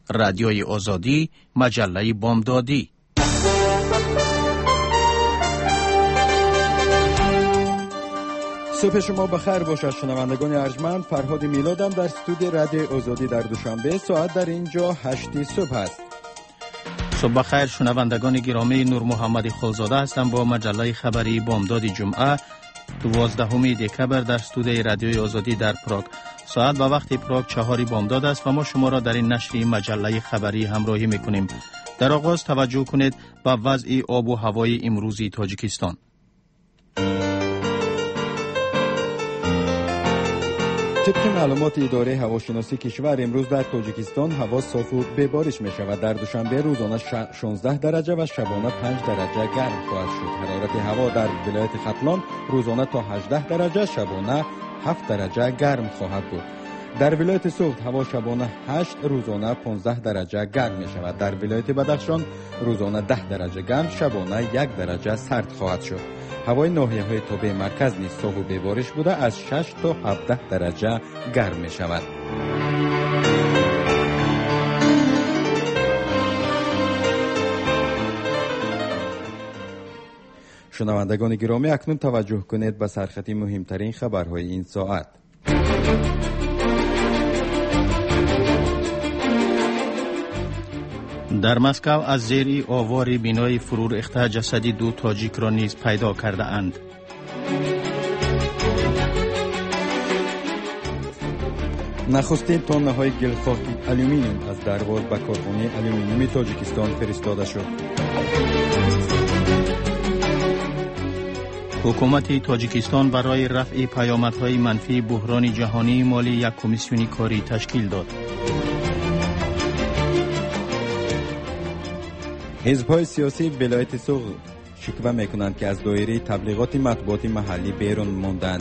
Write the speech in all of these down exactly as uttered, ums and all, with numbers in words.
رادیوی آزادی، مجله بامدادی. صبح شما بخیر باشد شنوندگان ارجمند. فرهاد میلادم در استودیو رادیو آزادی در دوشنبه. ساعت در اینجا هشت صبح است. صبح بخیر شنوندگان گرامی، نور محمد خلزاده هستم با مجله خبری بامداد جمعه دوازدهم دکبر در استودیو رادیو آزادی در پراگ. ساعت با وقت پراگ چهار بامداد است و ما شما را در این نشر مجله خبری همراهی میکنیم. در آغاز توجه کنید به وضع آب و هوای امروزی تاجیکستان. طبق معلومات اداره هواشناسی کشور امروز در تاجیکستان هوا صاف و ببارش می شود. در دوشنبه روزانه شانزده درجه و شبانه پنج درجه گرم خواهد شد. حرارت هوا در ولایت ختلان روزانه تا هجده درجه، شبانه هفت درجه گرم خواهد بود. در ولایت سوخت هوا شبانه هشت، روزانه پانزده درجه گرم می شود. در ولایت بدخشان روزانه ده درجه گرم، شبانه یک درجه سرد خواهد شد. هوای ناحیه‌های تابع مرکز نیز صاف و ببارش بوده از شش تا هفده درجه گرم می شود. شنوندگان گرامی، اکنون توجه کنید به سرخط مهمترین خبرهای این ساعت. در مسکو از زیر آوار بینای فرو ریخته جسد دو تاجیک را نیز پیدا کرده اند. نخستین تانه های گلخاک الومینیوم از درواز به کارخانه الومینیوم تاجیکستان فرستاده شد. حکومت تاجیکستان برای رفع پیامدهای منفی بحران جهانی مالی یک کمیسیون کاری تشکیل داد. حزب‌های سیاسی ولایت سوغ شکوه می‌کنند که از دایره تبلیغات مطبوعات محلی بیرون ماندند.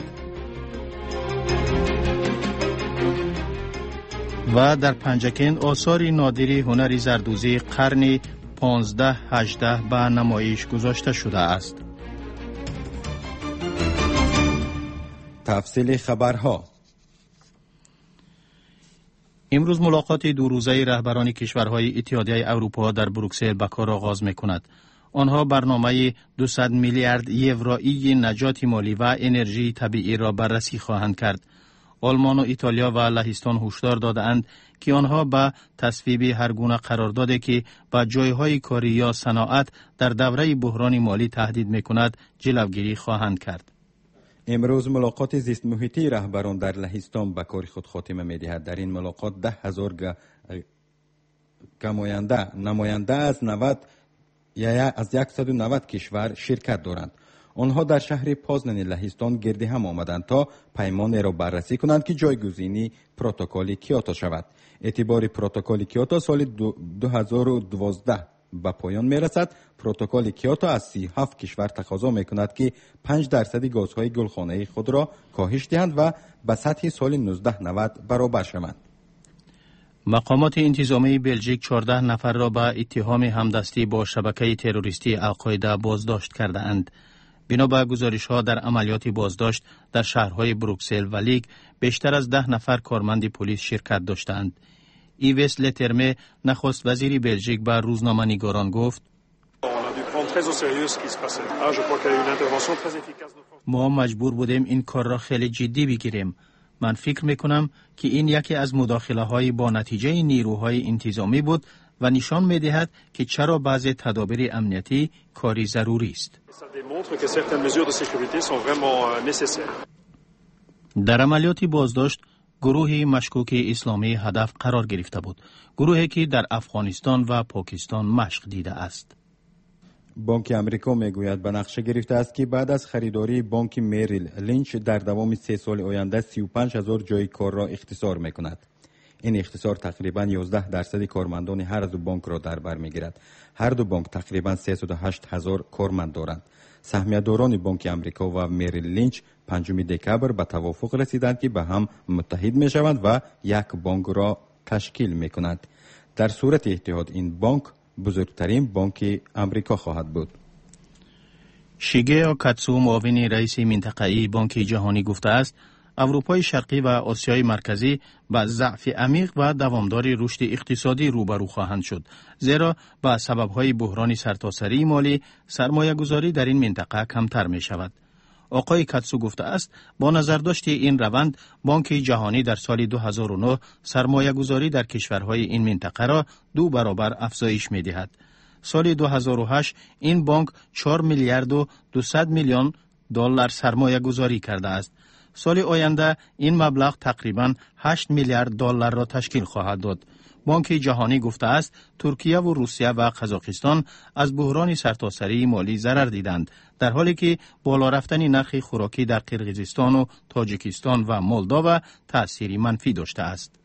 و در پنجکن آثار نادر هنر زردوزی قرن پانزده هجده به نمایش گذاشته شده است. تفصیل خبرها. امروز ملاقات دو روزه رهبران کشورهای اتحادیه اروپا در بروکسل به کار آغاز می‌کند. آنها برنامه دویست میلیارد یورویی نجات مالی و انرژی طبیعی را بررسی خواهند کرد. آلمان و ایتالیا و لهستان هشدار دادند که آنها به تصویب هر گونه قراردادی که به جایهای کاری یا صنعت در دوره بحران مالی تهدید می‌کند جلوگیری خواهند کرد. امروز ملاقات زیست محیطی رهبران در لهستان به کار خود خاتمه می‌دهد. در این ملاقات ده هزار نماینده نماینده از نود یا از صد و نود کشور شرکت دارند. آنها در شهر پازنن لهستان گرد هم آمدند تا پیمان را بررسی کنند که جایگزینی پروتکل کیوتو شود. اعتبار پروتکل کیوتو سال دو هزار و دوازده به پایان می رسد. پروتکل کیوتو از سی و هفت کشور تقاضا می کند که پنج درصد گازهای گلخانه‌ای خود را کاهش دهند و به سطح سال نوزده نود برابر شوند. مقامات انتظامی بلژیک چهارده نفر را به اتهام همدستی با شبکه تروریستی القاعده بازداشت کرده اند. بنا به گزارش‌ها در عملیات بازداشت در شهرهای بروکسل و لیگ بیشتر از ده نفر کارمند پلیس شرکت داشتند. ایوس لترمه نخست وزیر بلژیک به روزنامه‌نگاران گفت: ما مجبور بودیم این کار را خیلی جدی بگیریم. من فکر میکنم که این یکی از مداخله های با نتیجه نیروهای انتظامی بود و نشان میدهد که چرا بعضی تدابیر امنیتی کاری ضروری است. در عملیات بازداشت گروه مشکوک اسلامی هدف قرار گرفته بود. گروهی که در افغانستان و پاکستان مشق دیده است. بانک امریکا میگوید به نقشه گرفته است که بعد از خریداری بانک مریل لینچ در دوام سه سال آینده سی و پنج هزار جای کار را اختصار میکند. این اختصار تقریباً یازده درصد کارمندان هر دو بانک را در بر میگیرد. هر دو بانک تقریباً سیصد و هشت هزار کارمند دارند. سهمیه‌داران بانک امریکا و مریل لینچ پنجم دکبر به توافق رسیدند که به هم متحد میشوند و یک بانک را تشکیل میکنند. در صورت اتحاد این بانک بزرگترین بانک امریکا خواهد بود. شیگه کاتسو معاون رئیس منطقه‌ای بانک جهانی گفته است اروپای شرقی و آسیای مرکزی با ضعف عمیق و دوامدار رشد اقتصادی روبرو خواهند شد، زیرا با سبب‌های بحران سرتاسری مالی سرمایه‌گذاری در این منطقه کمتر می شود. آقای کاتسو گفته است با نظرداشت این روند بانک جهانی در سال دو هزار و نه سرمایه‌گذاری در کشورهای این منطقه را دو برابر افزایش می دهد. سال دو هزار و هشت این بانک چهار میلیارد و دویست میلیون دلار سرمایه گذاری کرده است. سال آینده این مبلغ تقریباً هشت میلیارد دلار را تشکیل خواهد داد. بانک جهانی گفته است ترکیه و روسیه و قزاقستان از بحران سرتاسری مالی ضرر دیدند، در حالی که بالا رفتن نرخ خوراکی در قرقیزستان و تاجیکستان و مولداوا تأثیری منفی داشته است.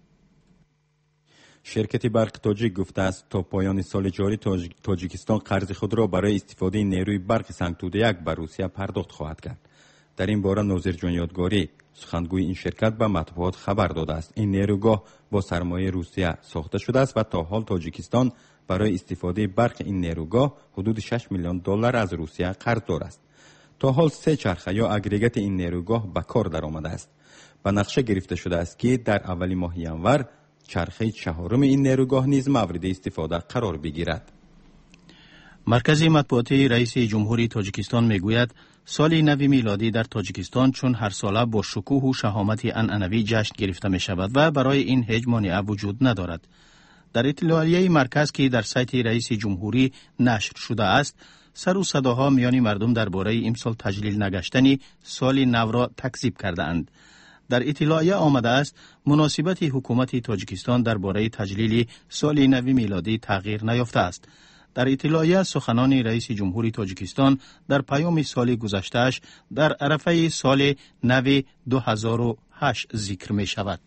شرکت برق تاجیک گفته است تا پایان سال جاری تاج... تاجیکستان قرض خود را برای استفاده نیروی برق سنگتوده یک به روسیه پرداخت خواهد کرد. در این باره ناظر جان یادگاری سخنگوی این شرکت به مطبوعات خبر داده است این نیروگاه با سرمایه روسیه ساخته شده است و تا حال تاجیکستان برای استفاده برق این نیروگاه حدود شش میلیون دلار از روسیه قرض دارد است. تا حال سه چرخه یا اگریگات این نیروگاه به کار درآمده است. به نقشه گرفته شده است که در اول ماه ینور چرخه چهارم این نیروگاه نیز مورد استفاده قرار بگیرد. مرکز مطبوعاتی رئیس جمهوری تاجیکستان میگوید سال نو میلادی در تاجیکستان چون هر ساله با شکوه و شهامت عنعنوی جشن گرفته می شود و برای این هیچ مانع وجود ندارد. در اطلاعیه مرکز که در سایت رئیس جمهوری نشر شده است، سر و صداها میان مردم درباره امسال تجلیل نگشتن سال نو را تکذیب کرده اند. در اطلاعیه آمده است مناسبت حکومت تاجیکستان درباره تجلیل سال نو میلادی تغییر نیافته است. در اطلاعیه سخنان رئیس جمهوری تاجیکستان در پیام سال گذشته‌اش در عرفه سال نو دو هزار و هشت ذکر می شود.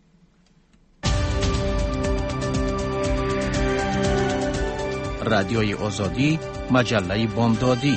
رادیوی آزادی، مجله بامدادی.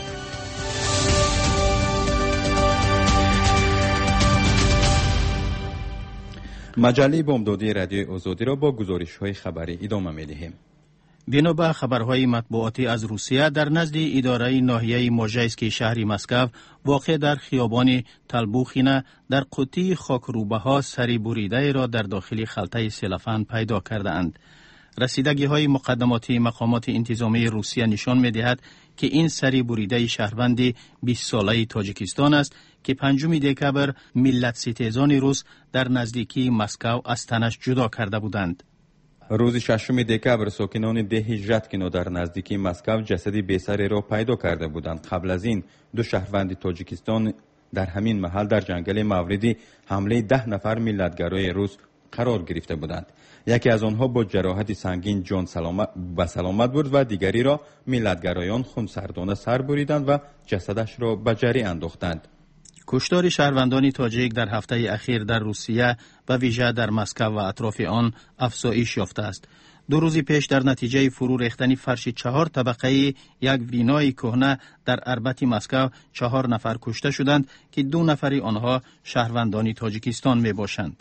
مجله بامدادی رادیوی آزادی را با گزارش‌های خبری ادامه می‌دهیم. بنا به خبرهای مطبوعاتی از روسیه، در نزد اداره ناحیه موژایسکی شهر مسکو واقع در خیابان تلبوخینه در قوطی خاکروبه‌ها سری بریده را در داخل خلطه سلفان پیدا کرده اند. رسیدگی های مقدماتی مقامات انتظامی روسیه نشان می دهد که این سری بریده شهروند بیست ساله تاجیکستان است که پنجم دکبر ملت ستیزان روس در نزدیکی مسکو از تنش جدا کرده بودند. روز ششم دکبر ساکنان ده ژتکینو در نزدیکی مسکو جسد بی‌سری را پیدا کرده بودند. قبل از این دو شهروند تاجیکستان در همین محل در جنگل مورد حمله ده نفر ملتگرای روس قرار گرفته بودند. یکی از آنها با جراحت سنگین جان سلامت به سلامت بود و دیگری را ملتگرایان خونسردانه سر بریدند و جسدش را به جری انداختند. کشتار شهروندان تاجیک در هفته اخیر در روسیه و ویژه در مسکو و اطراف آن افزایش یافته است. دو روز پیش در نتیجه فرو ریختن فرش چهار طبقه یک وینای کهنه در اربط مسکو چهار نفر کشته شدند که دو نفری آنها شهروندان تاجیکستان می باشند.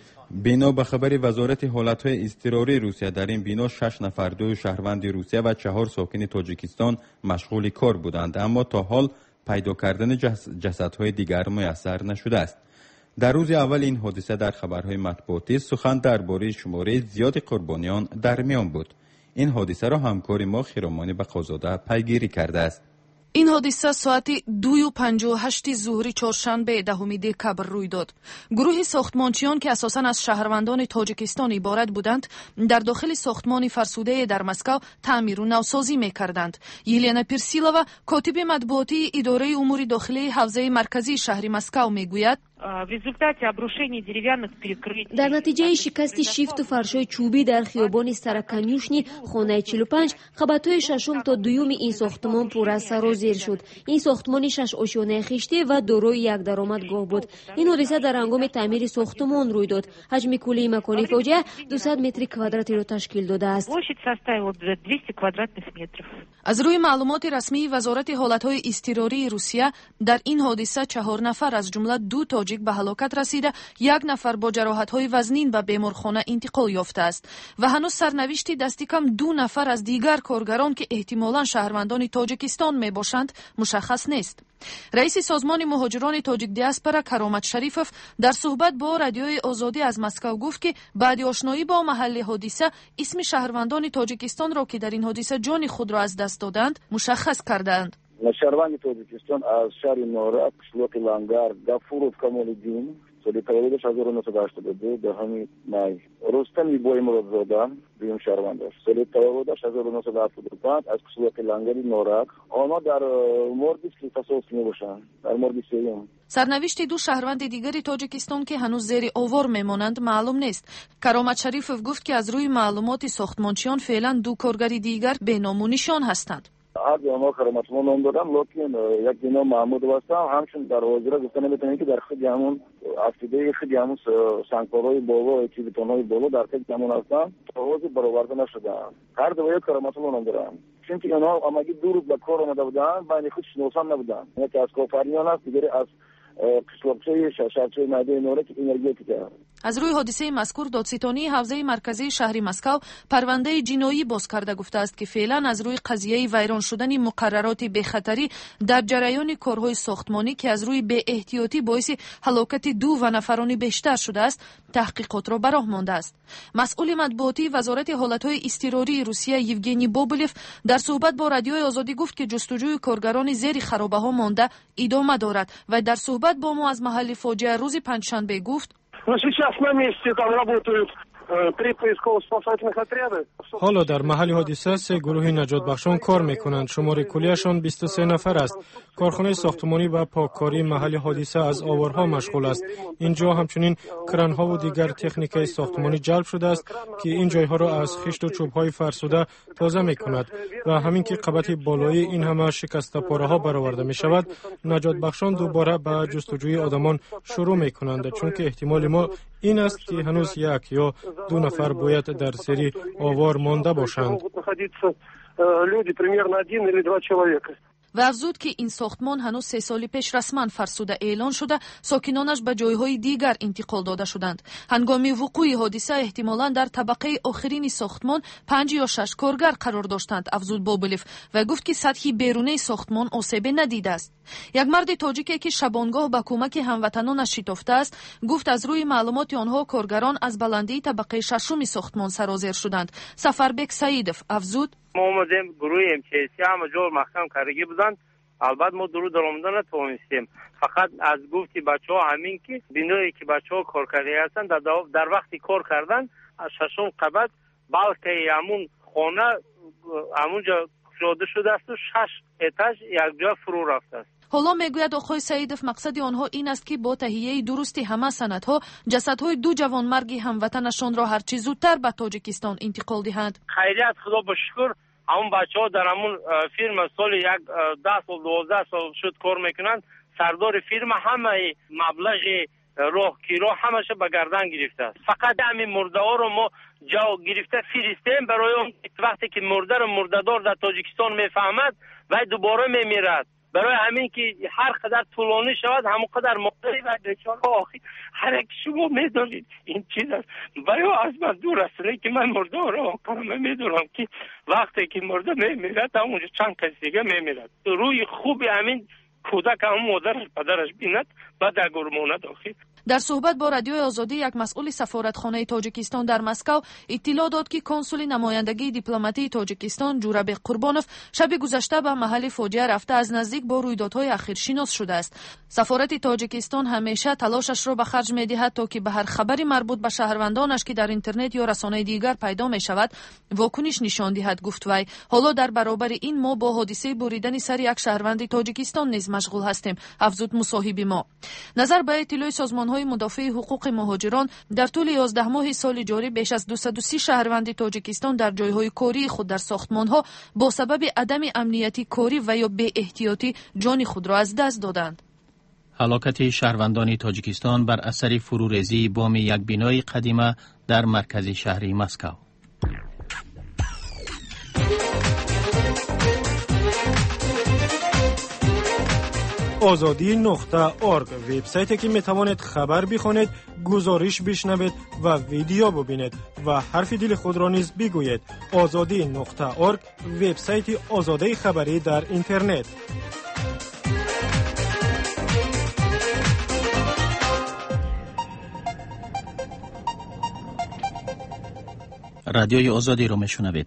بنا به خبر وزارت حالتهای اضطراری روسیه در این بنا شش نفر دو شهروند روسیه و چهار ساکن تاجیکستان مشغول کار بودند، اما تا حال پیدا کردن جسدهای دیگر میسر نشده است. در روز اول این حادثه در خبرهای مطبوعاتی سخن درباره شماره زیاد قربانیان در میان بود. این حادثه را همکار ما خیرامانی بقازاده پیگیری کرده است. این حادثه ساعت دو و پنجاه و هشت ظهر چهارشنبه دهم دکبر روی داد. گروه ساختمانچیان که اساساً از شهروندان تاجیکستان عبارت بودند، در داخل ساختمان فرسوده در مسکو تعمیر و نوسازی می‌کردند. یلنا پیرسیلووا، کاتب مطبوعاتی اداره امور داخلی حوزه مرکزی شهر مسکو میگوید در نتیجه شکست شیفت فرش‌های چوبی در خیابان سرکنیوشنی خانه چهل و پنج خبط‌های ششم تا دوم این ساختمان پر از سر و زیر شد. این ساختمان شش آشیانه خشتی و دارای یک درآمدگاه بود. این حادثه در هنگام تعمیر ساختمان روی داد. حجم کلی مکان فاجعه دویست متر کوادراتی را تشکیل داده است. از روی معلومات رسمی وزارت حالتهای اضطراری روسیه، در این حادثه چهار نفر از جمله دو تاجیک تاجیک به هلاکت رسیده، یک نفر با جراحت‌های وزنین به بیمارخانه انتقال یافته است و هنوز سرنوشت دست کم دو نفر از دیگر کارگران که احتمالاً شهروندان تاجیکستان میباشند مشخص نیست. رئیس سازمان مهاجران تاجیک دیاسپورا کرامت شریفوف در صحبت با رادیوی آزادی از مسکو گفت که بعد آشنایی با محل حادثه اسم شهروندان تاجیکستان را که در این حادثه جان خود را از دست دادند مشخص کردند. شهروند تاجیکستان از شهر نورک، قشلاق لنگر، گفورov کمال‌الدین، سال تولدش هزار و نهصد و هشتاد و دو دهم مای. رستم بای مرادزاده، دوم شهروندش، سال تولدش هزار و نهصد و هفتاد و پنج از قشلاق لنگر نورک. آنها در مورد تصادف میباشند، در مورد سیوم. سرنوشت دو شهروند دیگر تاجیکستان که هنوز زیر آوار میمانند معلوم نیست. کرامت شریفوف گفت که از روی معلومات ساختمانچیان فعلا دو کارگر دیگر به نام و نشان هستند. هر دو ما کرامتشون نام دادم، لیکن یک دینا محمود واسطه همچون در حاضره گفتن نمیتونن که در خود همون افسیده خود همون سنگکارهای بالا، چی بتونهای بالا در خود همون هستن تازه برآورده نشدن. هر دو کرامتشون نام دارم. چون اونها امگی دو روز به کار آمده بودن، بین خود شناسان نبودن. یکی از کافریان است، دیگری از قشلاقچه شهرچه مهدی نورک انرژتیک. از روی حادثه مذکور دادستانی حوزه مرکزی شهر مسکو پرونده جنایی باز کرده گفته است که فعلا از روی قضیه ویران شدن مقررات بخطری در جریان کارهای ساختمانی که از روی بی احتیاطی باعث هلاکت دو و نفرانی بیشتر شده است تحقیقات را به راه مانده است. مسئول مطبوعاتی وزارت حالتهای اضطراری روسیه یوگنی بوبلیف در صحبت با رادیوی آزادی گفت که جستجوی کارگران زیر خرابه ها مانده ادامه دارد و در صحبت با ما از محل فاجعه روز پنجشنبه گفت Но сейчас на месте там работают три поисково-спасательных отряда. حالا در محل حادثه سه گروه نجات بخشان کار میکنند. شمار کلیشان بیست و سه نفر است. کارخانه ساختمانی و پاککاری محل حادثه از آوارها مشغول است. اینجا همچنین کرانها و دیگر تکنیک ساختمانی جلب شده است که این جایها را از خشت و چوبهای فرسوده تازه میکند و همین که قبط بالایی این همه شکسته پاره ها برآورده می شود، نجات بخشان دوباره به جستجوی آدمان شروع میکنند، چون که احتمال ما این است که هنوز یک یا دو نفر باید در زیر آوار مانده باشند. و افزود که این ساختمان هنوز سه سال پیش رسما فرسوده اعلان شده، ساکنانش به جایهای دیگر انتقال داده شدند. هنگام وقوع حادثه احتمالاً در طبقه آخرین ساختمان پنج یا شش کارگر قرار داشتند، افزود بوبلیف و گفت که سطح بیرونی ساختمان آسیب ندیده است. یک مرد تاجیکی که شبانگاه به کمک هموطنانش شتافته است گفت از روی معلومات آنها کارگران از بلندی طبقه ششم ساختمان سرازیر شدند. سفربک سعیدов افزود ما اومدیم گروه ام چی سی همه جور محکم کارگی بودند. البته ما درو درآمده نتوانستیم، فقط از گفتی بچه ها همین که بینایی که بچه ها کار کرده هستند در, در وقتی کار کردن از ششم قبط بلکه همون خانه همونجا شده شده است و شش اتاج یک جا فرو رفته است. حالا میگوید آقای سعیدов مقصد آنها این است که با تهیه درستی همه سندها جسدهای دو جوانمرگ هموطنشان را هرچی زودتر به تاجیکستان انتقال دهند. خیریت خدا به شکر همون بچه ها در همون فیرم سال یک ده سال دوازده سال شد کار میکنند. سردار فیرم همه مبلغ راه کیرا همش به گردن گرفته است. فقط همین مرده ها رو ما جا گرفته فرستیم برای اون وقتی که مرده رو مرده‌دار در تاجیکستان میفهمد و دوباره میمیرد. برای همین که هر قدر طولانی شود همون قدر مقداری و بیچاره آخی هر یک شما میدونید این چیز است. برای از من دور است که من مرده رو کنم میدونم که وقتی که مرده میمیرد همونجا چند کسی دیگه میمیرد. روی خوبی همین کودک هم مادرش پدرش بیند بعد در گرمانه داخل. در صحبت با رادیوی آزادی یک مسئول سفارتخانه تاجیکستان در مسکو اطلاع داد که کنسول نمایندگی دیپلماتی تاجیکستان جورابک قربانوف شب گذشته به محل فاجعه رفته از نزدیک با رویدادهای اخیر شناس شده است. سفارت تاجیکستان همیشه تلاشش را به خرج می‌دهد تا که به هر خبری مربوط به شهروندانش که در اینترنت یا رسانه‌های دیگر پیدا می‌شود واکنش نشان دهد، گفت وی. حالا در برابر این ما با حادثه بریدن سر یک شهروند تاجیکستان نیز مشغول هستیم، افزود مصاحب ما. نظر به اطلاع سازمان های مدافع حقوق مهاجران در طول یازده ماه سال جاری بیش از دویست و سی شهروند تاجیکستان در جایهای کاری خود در ساختمانها با سبب عدم امنیتی کاری و یا بی احتیاطی جان خود را از دست دادند. هلاکت شهروندان تاجیکستان بر اثر فروریزی بام یک بنای قدیمی در مرکز شهر مسکو. آزادی نقطه ارگ وبسایتی که می توانید خبر بخوانید، گزارش بشنوید و ویدیو ببینید و حرف دل خود را نیز بگویید. آزادی نقطه ارگ وبسایت آزادی خبری در اینترنت. رادیوی آزادی را میشنوید.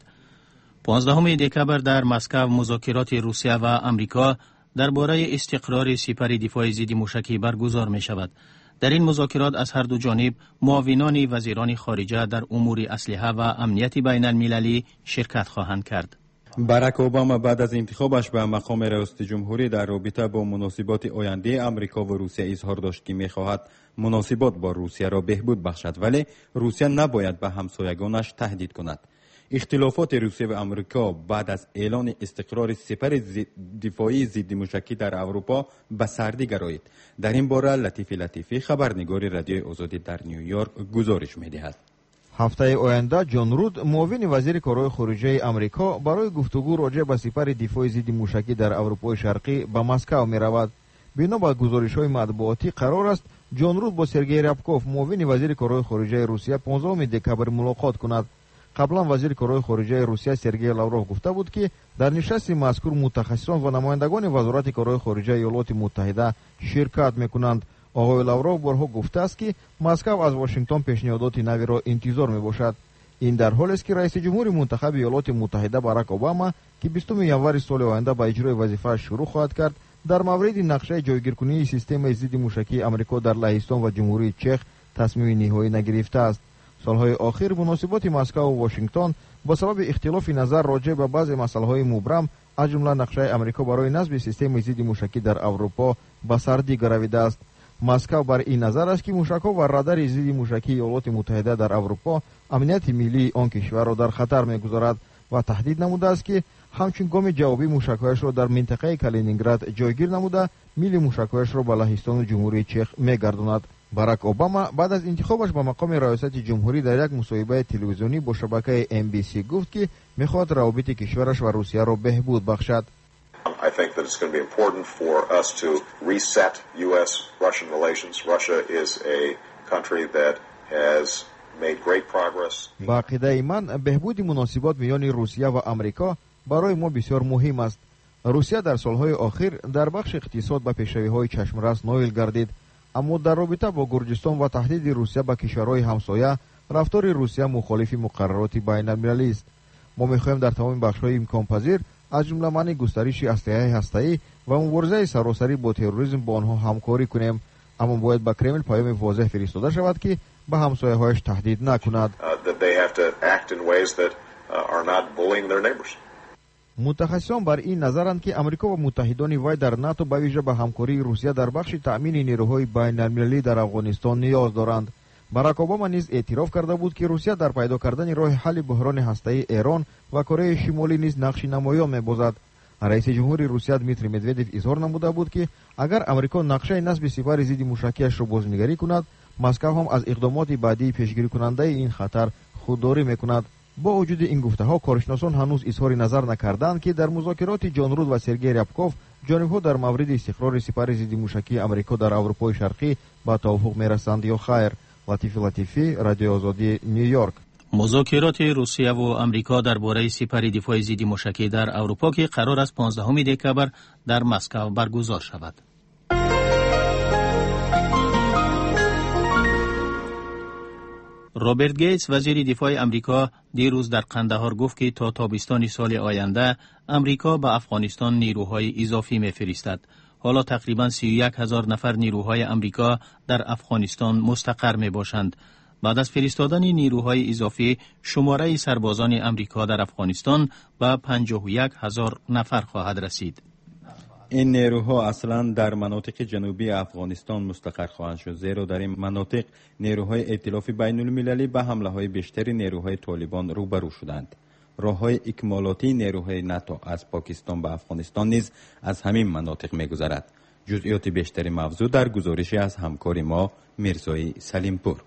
پانزدهم دکبر در مسکو مذاکرات روسیه و آمریکا درباره استقرار سپر دفاع ضد موشکی برگزار می شود. در این مذاکرات از هر دو جانب معاونان وزیران خارجه در امور اسلحه و امنیت بین المللی شرکت خواهند کرد. باراک اوباما بعد از انتخابش به مقام رئیس جمهوری در رابطه با مناسبات آینده آمریکا و روسیه اظهار داشت که می‌خواهد مناسبات با روسیه را بهبود بخشد، ولی روسیه نباید به همسایگانش تهدید کند. اختلافات روسیه و آمریکا بعد از اعلان استقرار سپر دفاعی ضد موشکی در اروپا به سردی گرایید. در این باره لطیف لطیفی خبرنگار رادیوی آزادی در نیویورک گزارش می‌دهد. هفته آینده جان رود معاون وزیر کارهای خارجه آمریکا برای گفتگو راجع به سپر دفاعی ضد موشکی در اروپای شرقی به مسکو می‌رود. بنا به گزارش‌های مطبوعاتی قرار است جان رود با سرگئی ربکوف معاون وزیر کارهای خارجه روسیه پانزدهم دکبر ملاقات کند. قبلا وزیر کارهای خارجه روسیه سرگئی لاوروف گفته بود که در نشست مذکور متخصصان و نمایندگان وزارت کارهای خارجه ایالات متحده شرکت می‌کنند. آقای لاوروف بارها گفته است که مسکو از واشنگتن پیشنهادات نوی را انتظار می‌باشد. این در حالی است که رئیس جمهور منتخب ایالات متحده باراک اوباما که بیستم ژانویه سال آینده با اجرای وظیفه شروع خواهد کرد، در مورد نقشه جایگیرکنی سیستم ضد موشکی آمریکا در لهستان و جمهوری چک تصمیم نهایی نگرفته است. سالهای آخر مناسبات مسکو و واشنگتن با سبب اختلاف نظر راجع به بعضی مسائل مبرم از جمله نقشه آمریکا برای نصب سیستم ضد موشکی در اروپا به سردی گرویده است. مسکو بر این نظر است که موشک‌ها و رادار ضد موشکی ایالات متحده در اروپا امنیت ملی آن کشور را در خطر می‌گذارد و تهدید نموده است که همچون گام جوابی موشک‌هایش را در منطقه کالینینگراد جایگیر نموده میل موشک‌هایش را به لهستان و جمهوری چک می‌گرداند. باراک اوباما بعد از انتخابش به مقام ریاست جمهوری در یک مصاحبه تلویزیونی با شبکه ام بی سی گفت که می‌خواهد روابط کشورش و روسیه را بهبود بخشد. I think that it's going to be important for us to reset U S Russian relations. Russia is a country that has made great progress. با عقیده من بهبود مناسبات میان روسیه و آمریکا برای ما بسیار مهم است. روسیه در سالهای اخیر در بخش اقتصاد به پیشروی‌های چشم‌رس نائل گردید، اما در رابطه با گرجستان و تهدید روسیه به کشورهای همسایه رفتار روسیه مخالف مقررات بین المللی است. ما می‌خواهیم در تمام بخش‌های امکان‌پذیر از جمله منع گسترش اسلحه هسته‌ای و مبارزه سراسری با تروریسم با آنها همکاری کنیم، اما باید با کرمل پیام واضح فرستاده شود که به همسایه‌هایش تهدید نکند. متخصصان بر این نظرند که آمریکا و متحدان وی در ناتو به ویژه به همکاری روسیه در بخش تأمین نیروهای بین المللی در افغانستان نیاز دارند. باراک اوباما نیز اعتراف کرده بود که روسیه در پیدا کردن راه حل بحران هسته‌ای ایران و کره شمالی نیز نقش نمایان می‌بازد. رئیس جمهور روسیه دمیتری مدودوف اظهار نموده بود که اگر آمریکا نقشه نصب سپر ضد موشکی‌اش را بازنگری کند، مسکو هم از اقدامات بعدی پیشگیری کننده این خطر خودداری می‌کند. با وجود این گفته‌ها کارشناسان هنوز اظهار نظر نکردند که در مذاکرات جان رود و سرگئی ربکوف جانب‌ها در مورد استقرار سپر ضد موشکی آمریکا در اروپای شرقی به توافق می‌رسند یا خیر. لطیف لطیفی، رادیو آزادی، نیویورک. مذاکرات روسیه و آمریکا درباره سپر دفاع ضد موشکی در اروپا که قرار است پانزدهم دکبر در مسکو برگزار شود. رابرت گیتس وزیر دفاع آمریکا دیروز در قندهار گفت که تا تابستان سال آینده آمریکا به افغانستان نیروهای اضافی می‌فرستد. حالا تقریباً سی و یک هزار نفر نیروهای آمریکا در افغانستان مستقر می باشند. بعد از فرستادن نیروهای اضافی شماره سربازان آمریکا در افغانستان به پنجاه و یک هزار نفر خواهد رسید. این نیروها اصلا در مناطق جنوبی افغانستان مستقر خواهند شد، زیرا در این مناطق نیروهای ائتلاف بین المللی به حمله های بیشتری نیروهای طالبان روبرو شدند. راههای اکمالاتی نیروهای ناتو از پاکستان به افغانستان نیز از همین مناطق می‌گذرد. جزئیات بیشتری موضوع در گزارشی از همکار ما میرزای سلیمپور.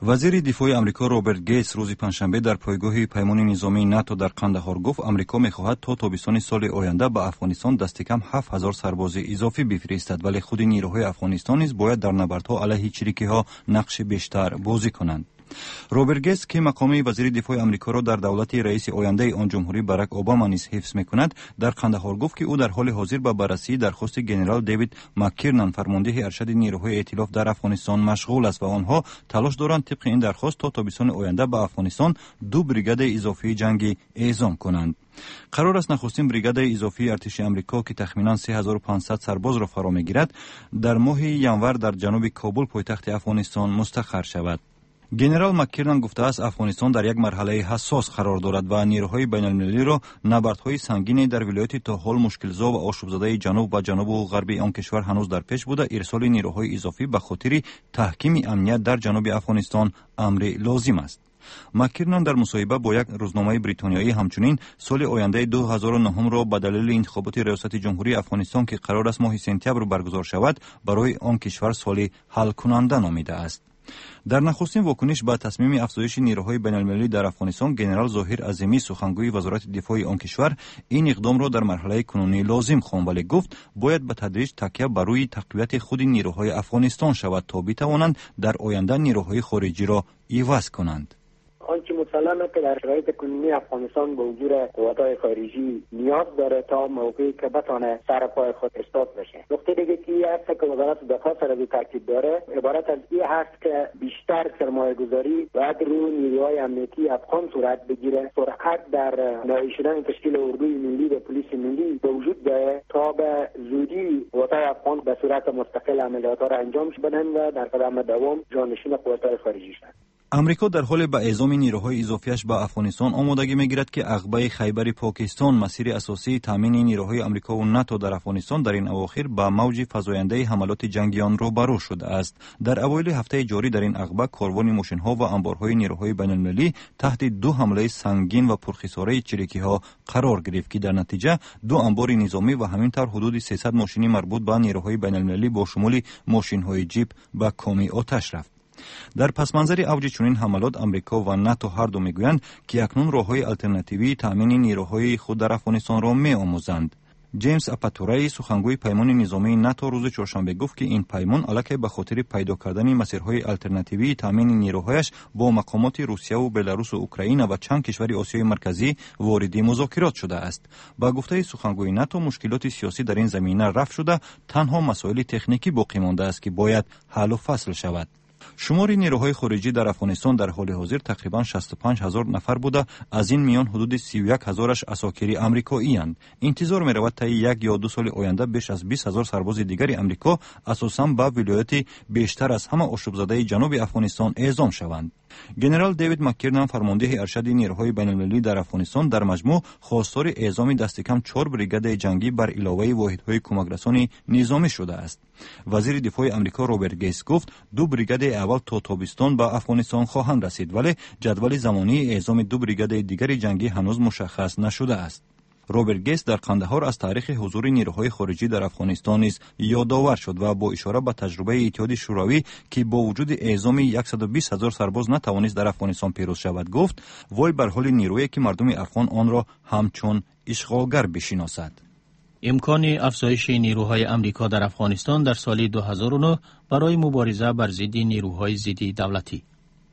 وزیر دفاع آمریکا رابرت گیتس روز پنجشنبه در پایگاه پیمان نظامی ناتو در قندهار گفت آمریکا می‌خواهد تا تابستان سال آینده به افغانستان دست کم هفت هزار سرباز اضافی بفرستد، ولی خود نیروهای افغانستان نیز باید در نبردها علیه چریکی‌ها نقش بیشتر بازی کنند. رابرت گیتس که مقام وزیر دفاع آمریکا را در دولت رئیس آینده آن جمهوری باراک اوباما نیز حفظ می‌کند، در قندهار گفت که او در حال حاضر به بررسی درخواست جنرال دیوید مک‌کرنان فرمانده ارشد نیروهای ائتلاف در افغانستان مشغول است و آنها تلاش دارند طبق این درخواست تا تابستان آینده به افغانستان دو بریگاد اضافی جنگی اعزام کنند. قرار است نخستین بریگاد اضافی ارتش آمریکا که تخمینا سه هزار و پانصد سرباز را فرا می‌گیرد در ماه ینور در جنوب کابل پایتخت افغانستان مستقر شود. گنرال مک‌کرنان گفته است افغانستان در یک مرحله حساس قرار دارد و نیروهای بین‌المللی را نبردهای سنگینی در ولایت تا حال مشکل‌زا و آشوب‌زده جنوب و جنوب و غربی آن کشور هنوز در پیش بوده. ارسال نیروهای اضافی به خاطر تحکیم امنیت در جنوب افغانستان امر لازم است. مک‌کرنان در مصاحبه با یک روزنامه بریتانیایی همچنین سال آینده دو هزار و نه را به دلیل انتخابات ریاست جمهوری افغانستان که قرار است ماه سپتامبر برگزار شود برای آن کشور سال حل کننده نامیده است. در نخستین واکنش به تصمیم افزایش نیروهای بین‌المللی در افغانستان، گنرال ظاهر عظیمی سخنگوی وزارت دفاع آن کشور این اقدام را در مرحله کنونی لازم خواند، ولی گفت باید به تدریج تکیه بر روی تقویت خود نیروهای افغانستان شود تا بتوانند در آینده نیروهای خارجی را عوض کنند. آنچه مسلمه که در شرایط کنونی افغانستان به حضور قوت‌های خارجی نیاز داره تا موقعی که بتونه سر پای خود استاد بشه. نکته دیگه که هست که وزارت دفاع سر به ترتیب داره عبارت از این هست که بیشتر سرمایه گذاری باید روی نیروهای امنیتی افغان صورت بگیره. سرعت در نهایی شدن تشکیل اردوی ملی و پلیس ملی به وجود داره تا به زودی قوت‌های افغان به صورت مستقل عملیات‌ها را انجام بدن و در قدم دوام جانشین قوت‌های خارجی شدن. امریکا در حال به اعزام نیروهای اضافیش به افغانستان آمادگی می‌گیرد که عقبه خیبر پاکستان مسیر اساسی تامین نیروهای آمریکا و ناتو در افغانستان در این اواخر با موج فزاینده حملات جنگیان روبرو شده است. در اوایل هفته جاری در این عقبه کاروان ماشین‌ها و انبارهای نیروهای بین‌المللی تحت دو حمله سنگین و پرخساره چریکی‌ها قرار گرفت که در نتیجه دو انبار نظامی و همینطور حدود سیصد ماشین مربوط به نیروهای بین‌المللی با شمول ماشین‌های جیپ به کام آتش رفت. در پس منظر اوج چنین حملات آمریکا و ناتو هر دو میگویند که اکنون راه‌های آلترناتیوی تامین نیروهای خود در افغانستان را می‌آموزند. جیمز اپاتورای سخنگوی پیمان نظامی ناتو روز چهارشنبه گفت که این پیمان علاوه بر خاطر پیدا کردن مسیرهای آلترناتیوی تامین نیروهایش با مقامات روسیه و بلاروس و اوکراین و چند کشور آسیای مرکزی وارد مذاکرات شده است. با گفته سخنگوی ناتو مشکلات سیاسی در این زمینه رفع شده، تنها مسائل تکنیکی باقی مانده است که باید حل و فصل شود. شمار نیروهای خارجی در افغانستان در حال حاضر تقریبا شصت و پنج هزار نفر بوده، از این میان حدود سی و یک هزارش اساکیر آمریکایی اند. انتظار می رود تا یک یا دو سال آینده بیش از بیست هزار سرباز دیگر آمریکا اساساً به ولایت بیشتر از همه آشوب‌زده جنوب افغانستان اعزام شوند. گنرال دیوید مک‌کرنان فرمانده ارشد نیروهای بین‌المللی در افغانستان در مجموع خواستار اعزام دست کم چهار بریگاد جنگی بر علاوه واحدهای کمک‌رسانی نظامی شده است. وزیر دفاع آمریکا رابرت گیتس گفت دو بریگاد اول تا تابستان به افغانستان خواهند رسید، ولی جدول زمانی اعزام دو بریگاد دیگر جنگی هنوز مشخص نشده است. رابرت گیتس در قندهار از تاریخ حضور نیروهای خارجی در افغانستان نیز یادآور شد و با اشاره به تجربه اتحاد شوروی که با وجود اعزام صد و بیست هزار سرباز نتوانست در افغانستان پیروز شود گفت وای بر حال نیرویی که مردم افغان آن را همچون اشغالگر بشناسد. امکان افزایش نیروهای آمریکا در افغانستان در سال دو هزار و نه برای مبارزه بر ضد نیروهای ضد دولتی.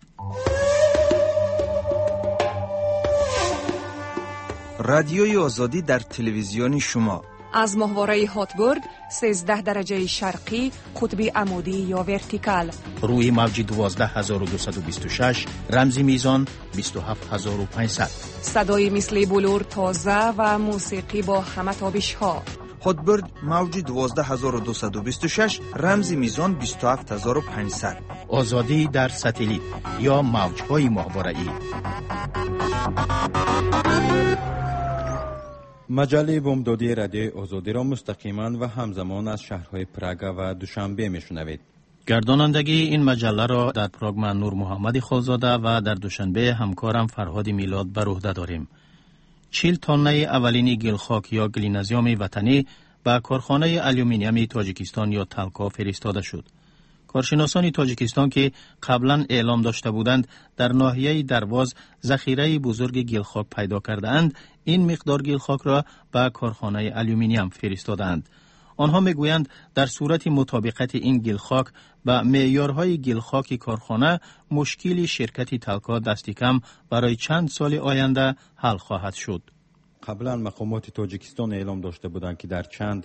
رادیوی آزادی در تلویزیون شما از ماهواره هاتبورد سیزده درجه شرقی قطب عمودی یا ورتیکال روی موج دوازده هزار و دویست و بیست و شش رمزی میزان بیست و هفت هزار و پانصد صدای مثل بلور تازه و موسیقی با همه تابش ها. هاتبورد موج دوازده هزار و دویست و بیست و شش رمزی میزان بیست و هفت هزار و پانصد. آزادی در ساتلیت یا موج‌های ماهواره‌ای. مجله بامدادی رادیو آزادی را مستقیما و همزمان از شهرهای پراگ و دوشنبه میشنوید. گردانندگی این مجله را در پراگ من نور محمد خالزاده و در دوشنبه همکارم فرهاد میلاد بر عهده داریم. چهل تانه اولین گلخاک یا گلینزیوم وطنی به کارخانه آلومینیوم تاجیکستان یا تلکا فرستاده شد. کارشناسان تاجیکستان که قبلا اعلام داشته بودند در ناحیه درواز ذخیره بزرگ گلخاک پیدا کرده اند، این مقدار گلخاک را به کارخانه الومینیوم فرستادند. آنها میگویند در صورت مطابقت این گلخاک به معیارهای گلخاک کارخانه، مشکل شرکت تلکا دستی کم برای چند سال آینده حل خواهد شد. قبلا مقامات تاجیکستان اعلام داشته بودند که در چند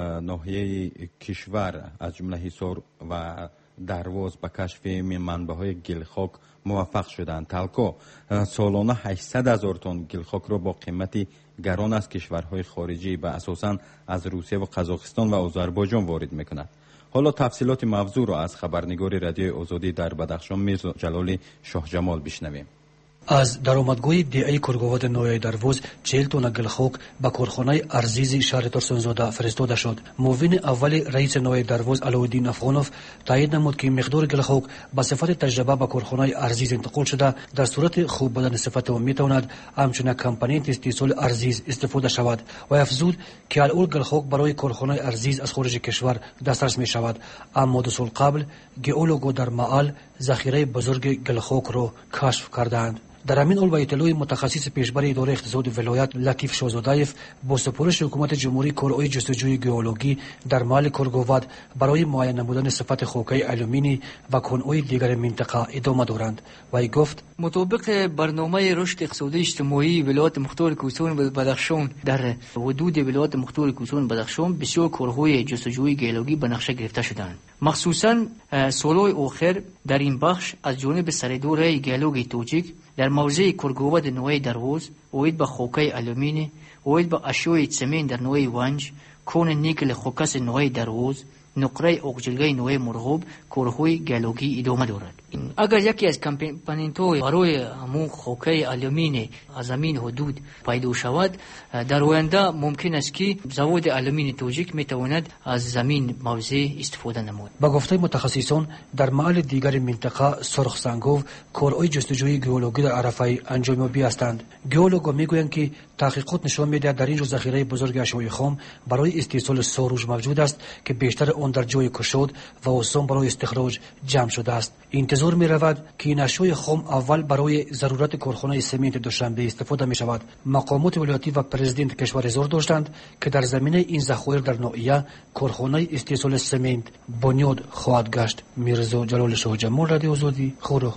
ناحیه کشور از جمله حصار و درواز به کشف منبع‌های گلخاک موفق شدند. تلکا سالانه هشتصد هزار تن گلخاک را با قیمت گران از کشورهای خارجی و اساساً از روسیه و قزاقستان و آذربایجان وارد میکند. حالا تفصیلات موضوع را از خبرنگار رادیوی آزادی در بدخشان میرزا جلال شاه جمال بشنویم. از درآمدگوی دیعه کرگواد نوی درواز چهل تن گلخاک به کارخانه ارزیزی شهر ترسونزاده فرستاده شد. معاون اول رئیس نوی درواز علاءالدین افغانوف تایید نمود که مقدار گلخاک به صفت تجربه به کارخانه ارزیز انتقال شده. در صورت خوب بودن صفت او میتواند همچنین کمپانی استیصال ارزیز استفاده شود و افزود که الان گلخاک برای کارخانه ارزیز از خارج کشور دسترس می شود. اما دو سال قبل گئولوگو در معال ذخیره بزرگ گلخاک را کشف کردند. در همین حال با اطلاع متخصص پیشبر اداره اقتصاد ولایت لطیف شاهزاده‌ایف با سپارش حکومت جمهوری کارهای جستجوی گئولوژی در محل کرگواد برای معاینه نمودن صفت خاک‌های الومینی و کان‌های دیگر منطقه ادامه دارند. وی گفت مطابق برنامه رشد اقتصادی اجتماعی ولایت مختار کوهستان و بدخشان در حدود ولایت مختار کوهستان بدخشان بسیار کارهای جستجوی گئولوژی به نقشه گرفته شدند. مخصوصاً سالهای اخیر در این بخش از جانب سردار گئولوژی تاجیک در موضع کرگواد نوی درواز، اوید به خاک‌های الومینی، اوید به اشیاء سمین در نوی ونج، کون نیکل خاکس نوی درواز، نقره اقجلگاه نوی مرغوب، کارهای گئولوژی ادامه دارد. اگر یکی از کمپوننت‌های برای همون خاک‌های الومینی از زمین حدود پیدا شود، در آینده ممکن است که زواد الومینی تاجیک میتواند از زمین موضع استفاده نماید. با گفته متخصصان در محل دیگر منطقه سرخ سنگوف کارهای جستجوی گئولوژی در عرفه انجام یابی هستند. گئولوژها میگویند که تحقیقات نشان میدهد در این ذخیره بزرگ اشیاء خام برای استیصال ساروج موجود است که بیشتر آن در جای کشاد و آسان برای استخراج جمع شده است. انتظار می رود که این اشیاء خام اول برای ضرورت کارخانه سمنت دوشنبه استفاده می شود. مقامات ولایتی و پرزیدنت کشور اظهار داشتند که در زمینه این ذخایر در ناحیه کارخانه استیصال سمنت بنیاد خواهد گشت. میرزا جلال شاه جمال، رادیو آزادی، خورو.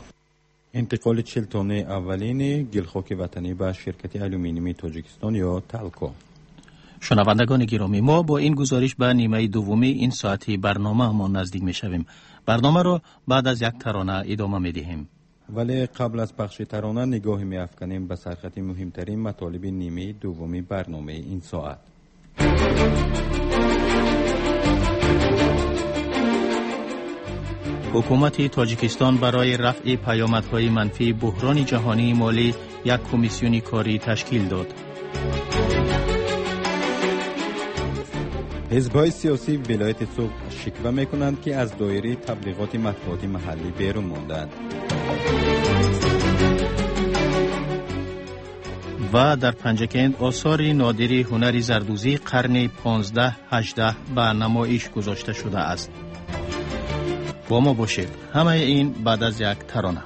انتقال چهل تن اولین گلخاک وطنی به شرکت الومینیومی تاجیکستان یا تلکا. شنوندگان گرامی، ما با این گزارش به نیمه دومی این ساعتی برنامه ما نزدیک می شویم. برنامه را بعد از یک ترانه ادامه می دهیم. ولی قبل از پخش ترانه نگاهی می افکنیم به سرخط مهمترین مطالب نیمه دومی برنامه این ساعت. حکومت تاجیکستان برای رفع پیامدهای منفی بحران جهانی مالی یک کمیسیون کاری تشکیل داد. حزب‌های سیاسی ولایت صبح شکوه می‌کنند که از دایره تبلیغات مطبوعاتی محلی بیرون ماندند. و در پنجکند آثار نادر هنر زردوزی قرن پانزده هجده به نمایش گذاشته شده است. با ما باشید. همه این بعد از یک ترانه.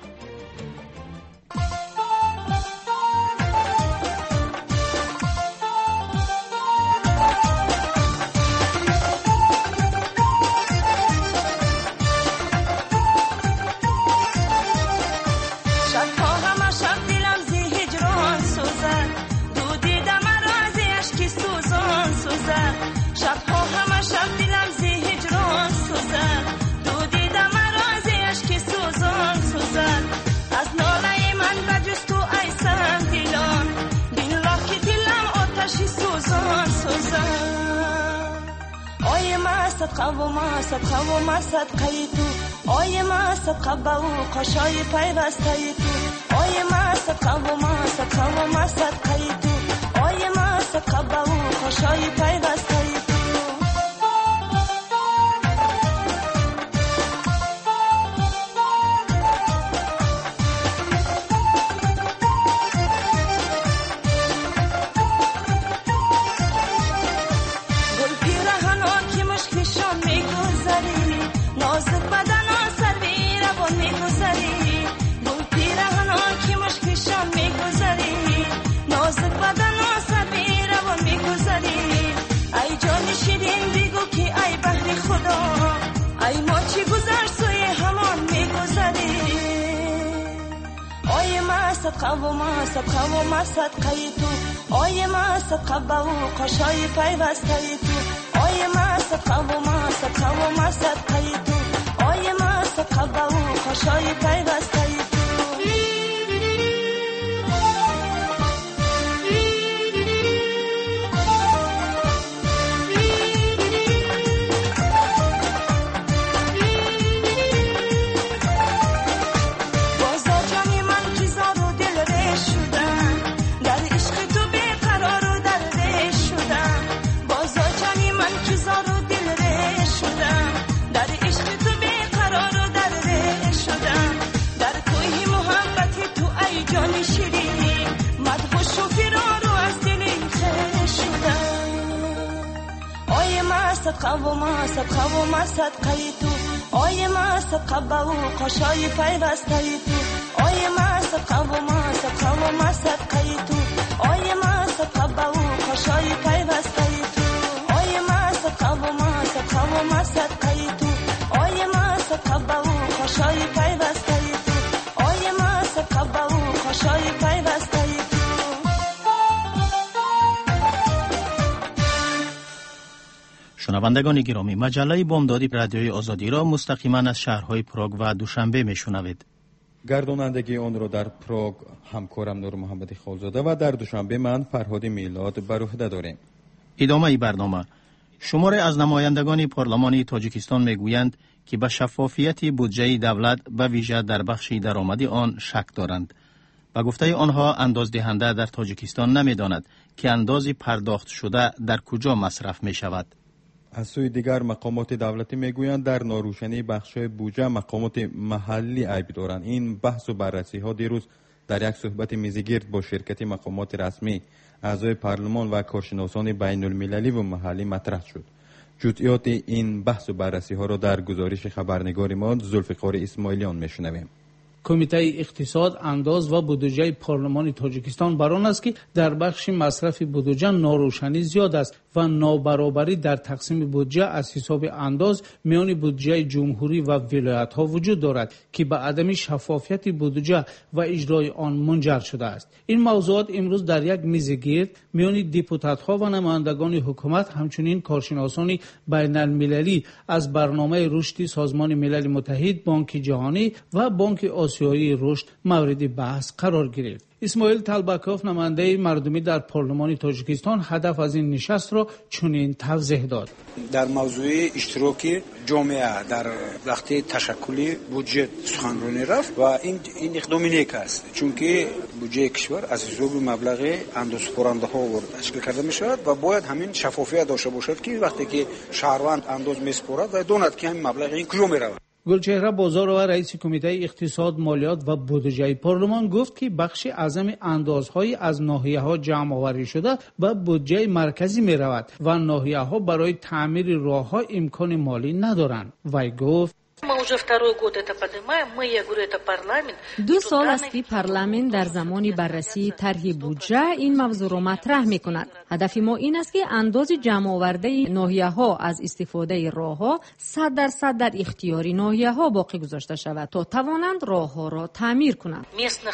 قوما صد قوما صد قیتو آی ما صد قبو قشای پیوسته تو آی ما صد قوما صد قوما صد قیتو آی ما صد قبو قشای پیوسته نازک بدن صدقه و ما صدقه و ما صدقه تو آی ما صدقه با و قشای پیوسته تو آی ما صدقه و ما صدقه و ما صدقه تو آی ما صدقه با و قشای پیوسته تو صدقه و ما صدقه و ما صدقه تو آی ما صدقه با و قشای پیوسته تو آی ما صدقه و ما صدقه و ما صدقه تو آی ما صدقه با و قشای پیوسته تو آی ما صدقه و ما صدقه و ما صدقه تو آی ما صدقه با و قشای پیوسته تو آی ما صدقه با و قشای پیوسته تو. شنوندگان گرامی، مجله بامدادی رادیوی آزادی را مستقیما از شهرهای پراگ و دوشنبه میشنوید. گردانندگی آن را در پراگ همکارم نور محمدی خالزاده و در دوشنبه من فرهاد میلاد بر عهده داریم. ادامه ای برنامه. شماری از نمایندگان پارلمانی تاجیکستان میگویند که به شفافیت بودجه دولت به ویژه در بخش درآمدی آن شک دارند. به گفته آنها اندازدهنده در تاجیکستان نمیداند که انداز پرداخت شده در کجا مصرف می شود. از سوی دیگر مقامات دولتی میگویند در ناروشنی بخش‌های بودجه مقامات محلی عیب دارند. این بحث و بررسی ها دیروز در یک صحبت میزگرد با شرکت مقامات رسمی، اعضای پارلمان و کارشناسان بین المللی و محلی مطرح شد. جزئیات این بحث و بررسی ها را در گزارش خبرنگار ما ذوالفقار اسماعیلیان میشنویم. کمیته اقتصاد، انداز و بودجه پارلمان تاجیکستان بر آن است که در بخش مصرف بودجه ناروشنی زیاد است و نابرابری در تقسیم بودجه از حساب انداز میان بودجه جمهوری و ولایت ها وجود دارد که به عدم شفافیت بودجه و اجرای آن منجر شده است. این موضوعات امروز در یک میز گرد میان دپوتات ها و نمایندگان حکومت همچنین کارشناسان بین المللی از برنامه رشد سازمان ملل متحد، بانک جهانی و بانک آسیایی رشد مورد بحث قرار گرفت. اسماعیل طلبکوف نماینده مردمی در پارلمان تاجیکستان هدف از این نشست را چنین توضیح داد. در موضوع اشتراک جامعه در وقت تشکل بودجه سخنرانی رفت و این این اقدام نیک است، چون که بودجه کشور از حساب مبلغ اندازه‌پرنده ها تشکیل کرده می شود و باید همین شفافیت داشته باشد که وقتی که شهروند انداز میسپرد و داند که همین مبلغ این کجا می رود. گلچهره بازار و رئیس کمیته اقتصاد، مالیات و بودجه پارلمان گفت که بخش اعظم اندازهای از ناحیه‌ها جمع آوری شده به بودجه مرکزی می رود و ناحیه‌ها برای تعمیر راه‌ها امکان مالی ندارند. وی گفت دو سال است که پارلمان در زمان بررسی طرح بودجه این موضوع را مطرح می کند. هدف ما این است که انداز جمع آورده ناحیه ها از استفاده راه ها صد درصد در اختیار ناحیه ها باقی گذاشته شود تا توانند راه ها را تعمیر کنند.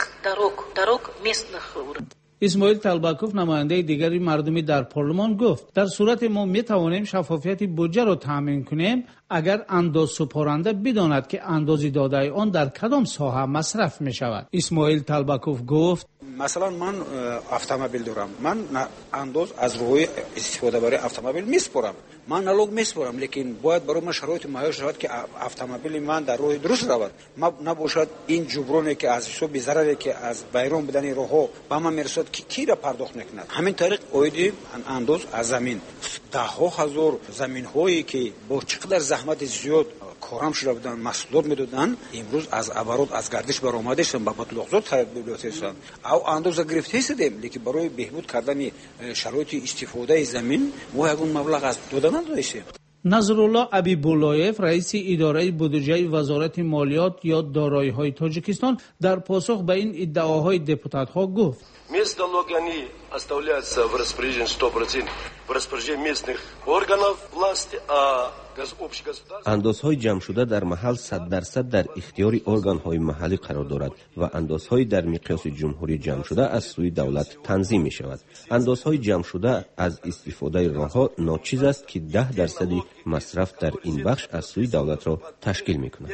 اسماعیل طلبکوف نماینده دیگری مردمی در پارلمان گفت در صورت ما می توانیم شفافیت بودجه را تامین کنیم اگر انداز سپارنده بداند که اندازی داده آن در کدام ساحه مصرف می شود. اسماعیل طلبکوف گفت مثلا من اتومبیل دارم، من انداز از روی استفاده برای اتومبیل میسپرم، من نالوگ میسپرم، لیکن باید برای من شرایط مهیا شود که اتومبیل من در راه درست رود، ما نباشد این جبرانی که از حساب ضرری که از بیرون بدن راهها به من میرسد که کی را پرداخت نکند. همین طریق اوید انداز از زمین ده ها هزار زمین هایی که با چقدر زحمت زیاد کارم شده بودن محصولات میدادن امروز از عبارات از گردش برآمده شدن با مطلوبات خرید بیبلیوتکشان او اندازه گرفته شدیم، لیکن برای بهبود کردن شرایط استفاده زمین و یگون مبلغ از دادن نداشته. نظرالله ابیبولایف رئیس اداره بودجه وزارت مالیات یا دارایی‌های تاجیکستان در پاسخ به این ادعاهای دپوتات‌ها گفت оставляется в распоряжении сто процентов в распоряжении местных органов власти, а اندازهای جمع شده در محل صد درصد در اختیار ارگان‌های محلی قرار دارد و اندازهای در مقیاس جمهوری جمع شده از سوی دولت تنظیم می شود. اندازهای جمع شده از استفاده راه‌ها ناچیز است که ده درصد مصرف در این بخش از سوی دولت را تشکیل می کند.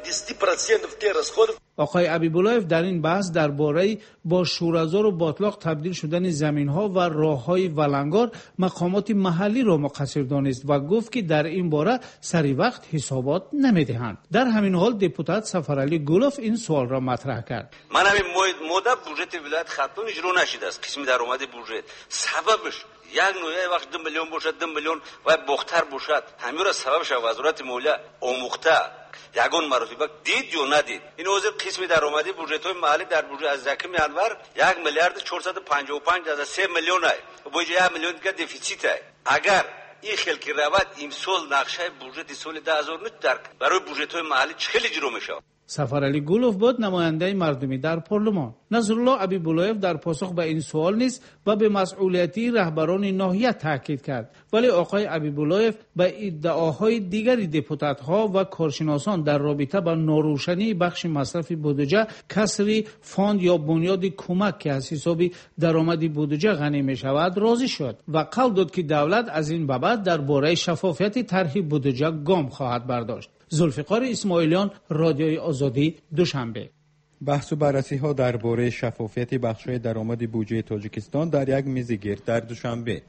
آقای عبیب‌اللهیف در این بحث درباره با شوره‌زار و باطلاق تبدیل شدن زمین‌ها و راه‌های ولنگار مقامات محلی را مقصر دانست و گفت که در این باره سری وقت حسابات نمی‌دهند. در همین حال دپوتات سفرعلی گلوف این سوال را مطرح کرد. من همین مدت بودجه ولایت خطون اجرا نشده است. قسمی درآمد بودجه سببش یک نوعی وقت دو میلیون باشد دو میلیون و بختر باشد همین را سببش وزارت مالیه آموخته یگان مراتب دید یا ندید. این وزیر قسمی درآمدی بودجه‌های محلی در بودجه از رقم انور یک میلیارد چهارصد و پنجاه و پنج از سه میلیون است. بودجه یک میلیون دیگه دفیسیت است. اگر این خلقی رواد امسال نقشه بودجه سال دو هزار و نه در برای بودجه‌های محلی چخیل اجرا میشه. سفرعلی گلوف بود نماینده مردمی در پارلمان. نصرالله عبیب‌اللهیف در پاسخ به این سوال نیز و به مسئولیتی رهبران ناحیه تاکید کرد، ولی آقای عبیب‌اللهیف به ادعاهای دیگری دپوتات‌ها و کارشناسان در رابطه با ناروشنی بخش مصرف بودجه، کسری فاند یا بنیاد کمک که از حساب درآمد بودجه غنی می شود راضی شد و قول داد که دولت از این بابت درباره شفافیت طرح بودجه گام خواهد برداشت. ذوالفقار اسماعیلیان، رادیوی آزادی، دوشنبه. بحث و بررسی ها درباره شفافیت بخش‌های درآمد بودجه تاجیکستان در یک میز گرد در دوشنبه.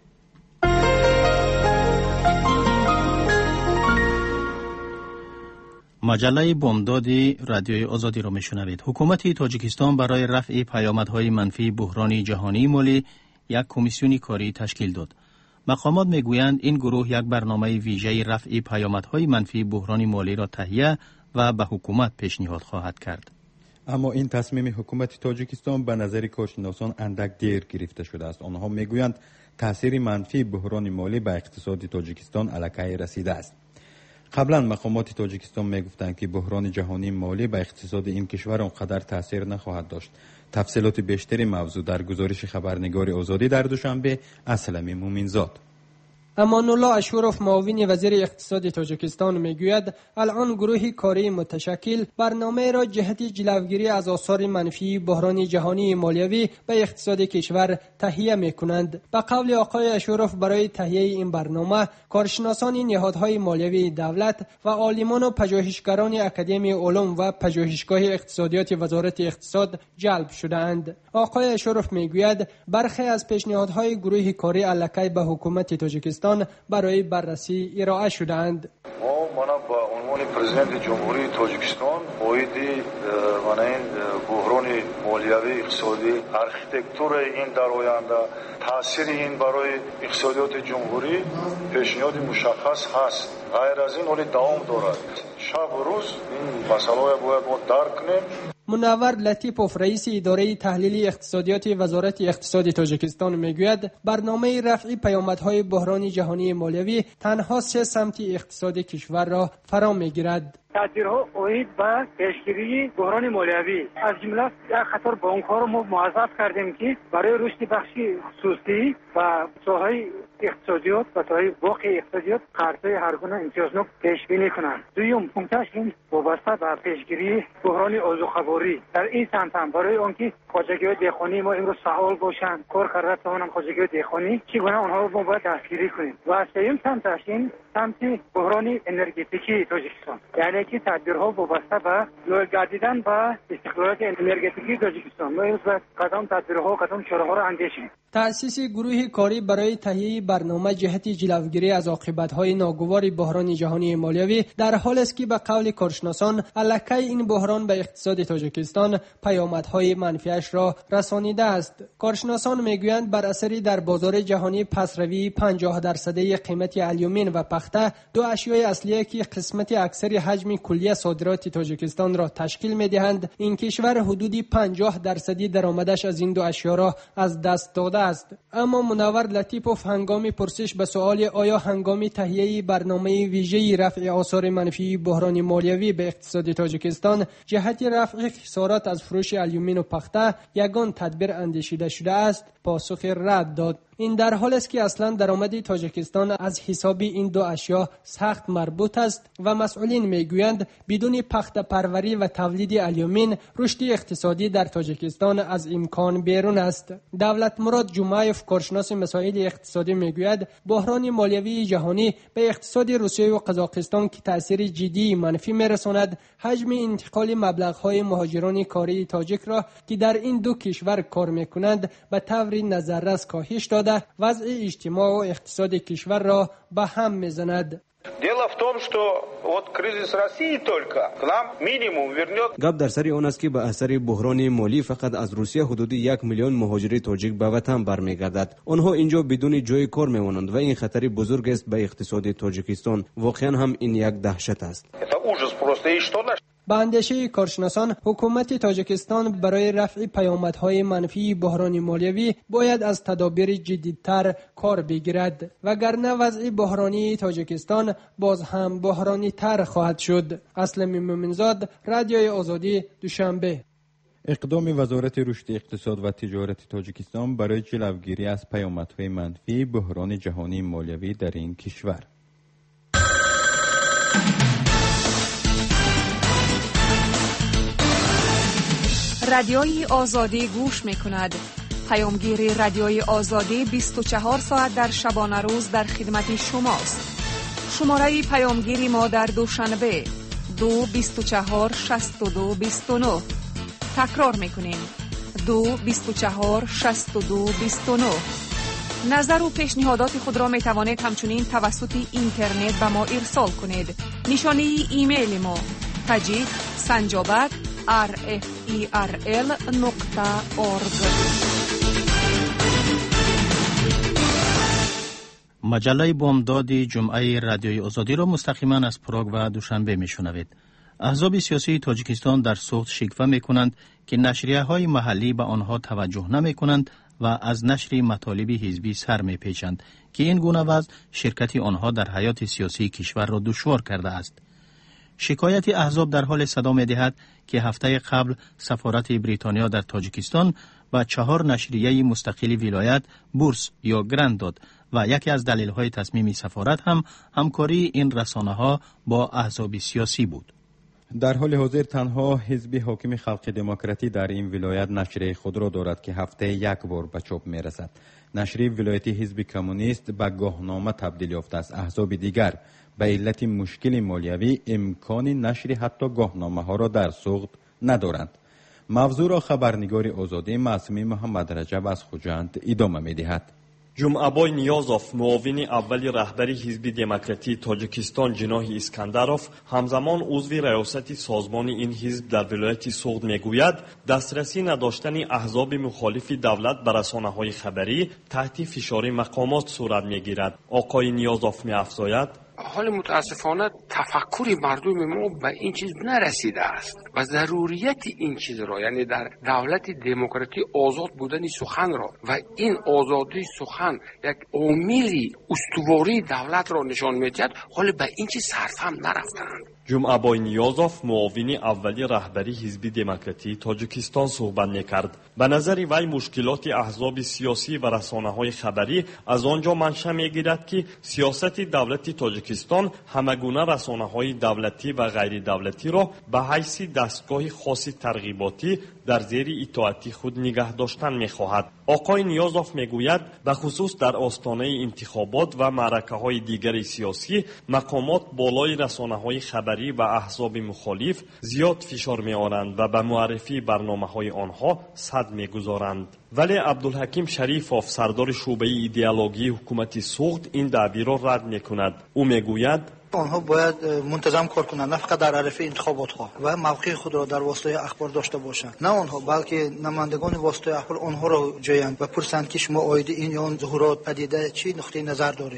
مجله بامداد رادیوی آزادی را میشنوید. حکومت تاجیکستان برای رفع پیامدهای منفی بحران جهانی مالی یک کمیسیون کاری تشکیل داد. مقامات میگویند این گروه یک برنامه ویژه رفع پیامدهای منفی بحران مالی را تهیه و به حکومت پیشنهاد خواهد کرد. اما این تصمیم حکومت تاجیکستان به نظر کارشناسان اندک دیر گرفته شده است. آنها میگویند تاثیر منفی بحران مالی به اقتصاد تاجیکستان الکی رسیده است. قبلا مقامات تاجیکستان میگفتند که بحران جهانی مالی به اقتصاد این کشور آنقدر تاثیر نخواهد داشت. تفصیلات بیشتری موضوع در گزارش خبرنگار آزادی در دوشنبه از سلمی مومنزاد. امان الله اشورف معاون وزیر اقتصاد تاجیکستان میگوید الان گروه کاری متشکل برنامه را جهت جلوگیری از آثار منفی بحران جهانی مالیوی به اقتصاد کشور تهیه میکنند. به قول آقای اشورف برای تهیه این برنامه کارشناسان نهادهای مالیوی دولت و عالمان و پژوهشگران اکادمی علوم و پژوهشگاه اقتصادیات وزارت اقتصاد جلب شده‌اند. آقای اشورف میگوید برخی از پیشنهادهای گروه کاری الکی به حکومت تاجیکستان برای بررسی ارائه شدند. ما مانا با عنوان پرزیدنت جمهوری تاجیکستان اویدی مانا این بحران مالیوی اقتصادی ارکیتکتور این در آینده تاثیر این برای اقتصادیات جمهوری پیشنهاد مشخص هست. غیر از این ولی دوام دارد. شب و روز این مسئله باید ما درک کنیم. منور لطیپوف رئیس اداره تحلیلی اقتصادیات وزارت اقتصاد تاجیکستان میگوید برنامه رفع پیامدهای بحران جهانی مالیوی تنها سه سمت اقتصاد کشور را فرا میگیرد. تدبیرها اوید به پیشگیری بحران مالیوی از جمله یک خطر بانک‌ها را ما موظف کردیم که برای رشد بخش خصوصی و ساحه اقتصادیات و ساحه باقی اقتصادیات قرض‌های هر گونه امتیازناک پیش بینی کنند. دوم پونکتش این وابسته به پیشگیری بحران آذوقه‌باری در این سمت هم برای آنکه خواجگی‌های دهقانی ما امروز فعال باشند کار کرده توانند خواجگی‌های دهقانی چگونه آنها را ما باید دستگیری کنیم. و سوم سمتش این سمت بحران انرژتیکی تاجیکستان، یعنی که تدبیرها وابسته به لایق گردیدن به استقلالیت انرژتیکی تاجیکستان. ما امروز باید کدام تدبیرها و کدام چاره‌ها را اندیشیم. تأسیس گروه کاری برای تهیه برنامه جهت جلوگیری از عاقبت‌های ناگوار بحران جهانی مالیوی در حال است که به قول کارشناسان الکی این بحران به اقتصاد تاجیکستان پیامدهای منفیش را رسانیده است. کارشناسان میگویند بر اثر در بازار جهانی پسروی پنجاه درصدی قیمت الیومین و پخته دو اشیای اصلی که قسمت اکثر حجم کلی صادرات تاجیکستان را تشکیل می‌دهند، این کشور حدودی پنجاه درصدی درآمدش از این دو اشیا را از دست داده است. اما منور لطیپوف هنگام پرسش به سوال آیا هنگام تهیه برنامه ویژه رفع آثار منفی بحران مالیوی به اقتصاد تاجیکستان جهت رفع خسارات از فروش الیومین و پخته یگان تدبیر اندیشیده شده است، پاسخ رد داد. این در حال است که اصلا درآمد تاجیکستان از حساب این دو اشیا سخت مربوط است و مسئولین میگویند بدون پخته پروری و تولید الیومین رشد اقتصادی در تاجیکستان از امکان بیرون است. دولت مراد جمعیف کارشناس مسائل اقتصادی میگوید بحران مالیوی جهانی به اقتصاد روسیه و قزاقستان که تأثیر جدی منفی میرساند، حجم انتقال مبلغ‌های مهاجران کاری تاجیک را که در این دو کشور کار میکنند به طور نظررس کاهش داده وضع اجتماع و اقتصاد کشور را به هم میزند. Дело в том, что вот кризис России только к нам минимум вернет. گپ در سر آن است که به اثر بحران مالی فقط از روسیه حدود یک میلیون مهاجر تاجیک به وطن برمیگردد. آنها اینجا بدون جای کار میمانند و این خطری بزرگ است به اقتصاد تاجیکستان. واقعا هم این یک دهشت است. Это ужас просто. И что наш به اندیشه کارشناسان حکومت تاجیکستان برای رفع پیامدهای منفی بحران مالیوی باید از تدابیر جدیدتر کار بگیرد وگرنه وضع بحرانی تاجیکستان باز هم بحرانی تر خواهد شد. اسلم مومنزاد، رادیوی آزادی، دوشنبه. اقدام وزارت رشد اقتصاد و تجارت تاجیکستان برای جلوگیری از پیامدهای منفی بحران جهانی مالیوی در این کشور. رادیوی آزادی گوش می کند. پیامگیر رادیوی آزادی بیست و چهار ساعت در شبانه روز در خدمت شماست. شماره پیامگیری ما در دوشنبه دو بیست و چهار شصت و دو بیست و نه. تکرار می کنیم دو بیست و چهار شصت و دو بیست و نه. نظر و پیشنهادات خود را می توانید همچنین توسط اینترنت به ما ارسال کنید. نشانی ایمیل ما تجید سنجابک آر اف ای آر ال نقطه اورگ. مجله بامداد جمعه رادیوی آزادی را مستقیما از پراگ و دوشنبه میشنوید. احزاب سیاسی تاجیکستان در سوخت شکوه میکنند که نشریه های محلی به آنها توجه نمی کنند و از نشر مطالب حزبی سر می پیچند که این گونه وضع شرکت آنها در حیات سیاسی کشور را دشوار کرده است. شکایت احزاب در حال صدا می دهد که هفته قبل سفارت بریتانیا در تاجیکستان و چهار نشریه مستقل ولایت بورس یا گرند داد و یکی از دلایل تصمیم سفارت هم همکاری این رسانه ها با احزاب سیاسی بود. در حال حاضر تنها حزب حاکم خلق دموکراتی در این ولایت نشریه خود را دارد که هفته یک بار به چاپ می رسد. نشریه ولایتی حزب کمونیست به گاهنامه تبدیل یافته است. احزاب دیگر به علت مشکل مالیوی امکان نشر حتی گاهنامه ها را در سوخت ندارند. موضوع را خبرنگار آزادی معصومی محمد رجب از خوجند ادامه می دهد. جمعه‌بای نیازوف، معاون اول رهبری حزب دموکراتی تاجیکستان جناح اسکندروف، همزمان عضو ریاست سازمان این حزب در ولایت سوخت میگوید دسترسی نداشتن احزاب مخالف دولت به رسانه‌های خبری تحت فشار مقامات صورت میگیرد. آقای نیازوف می‌افزاید حال متاسفانه تفکر مردم ما به این چیز نرسیده است و ضروریت این چیز را، یعنی در دولت دموکراتی آزاد بودن سخن را و این آزادی سخن یک عاملی استواری دولت را نشان میدهد، حال به این چیز صرف هم نرفتند. جمعه‌بای نیازوف، معاون اول رهبری حزب دموکراتی تاجیکستان صحبت می‌کرد. به نظر وی مشکلات احزاب سیاسی و رسانه‌های خبری از آنجا منشأ می‌گیرد که سیاست دولت تاجیکستان همگونه رسانه‌های دولتی و غیر دولتی را به حیث دستگاه خاص ترغیباتی در زیر اطاعت خود نگه داشتن می‌خواهد. آقای نیازوف میگوید به خصوص در آستانه انتخابات و معرکه‌های دیگر سیاسی مقامات بالای رسانه‌های خبری و احزاب مخالف زیاد فشار می‌آورند و به معرفی برنامه‌های آنها صد می‌گذارند. ولی عبدالحکیم شریفوف، سردار شعبه ایدئولوژی حکومت سوخت، این دعوی را رد می‌کند. او میگوید آنها باید منتظم کار کنند، نه فقط در عرصه انتخابات ها و موقع خود را در واسطه اخبار داشته باشند، نه آنها بلکه نمایندگان واسطه اخبار آنها را جویند و پرسند که شما آید این یا آن ظهورات پدیده چی نقطه نظر دارید.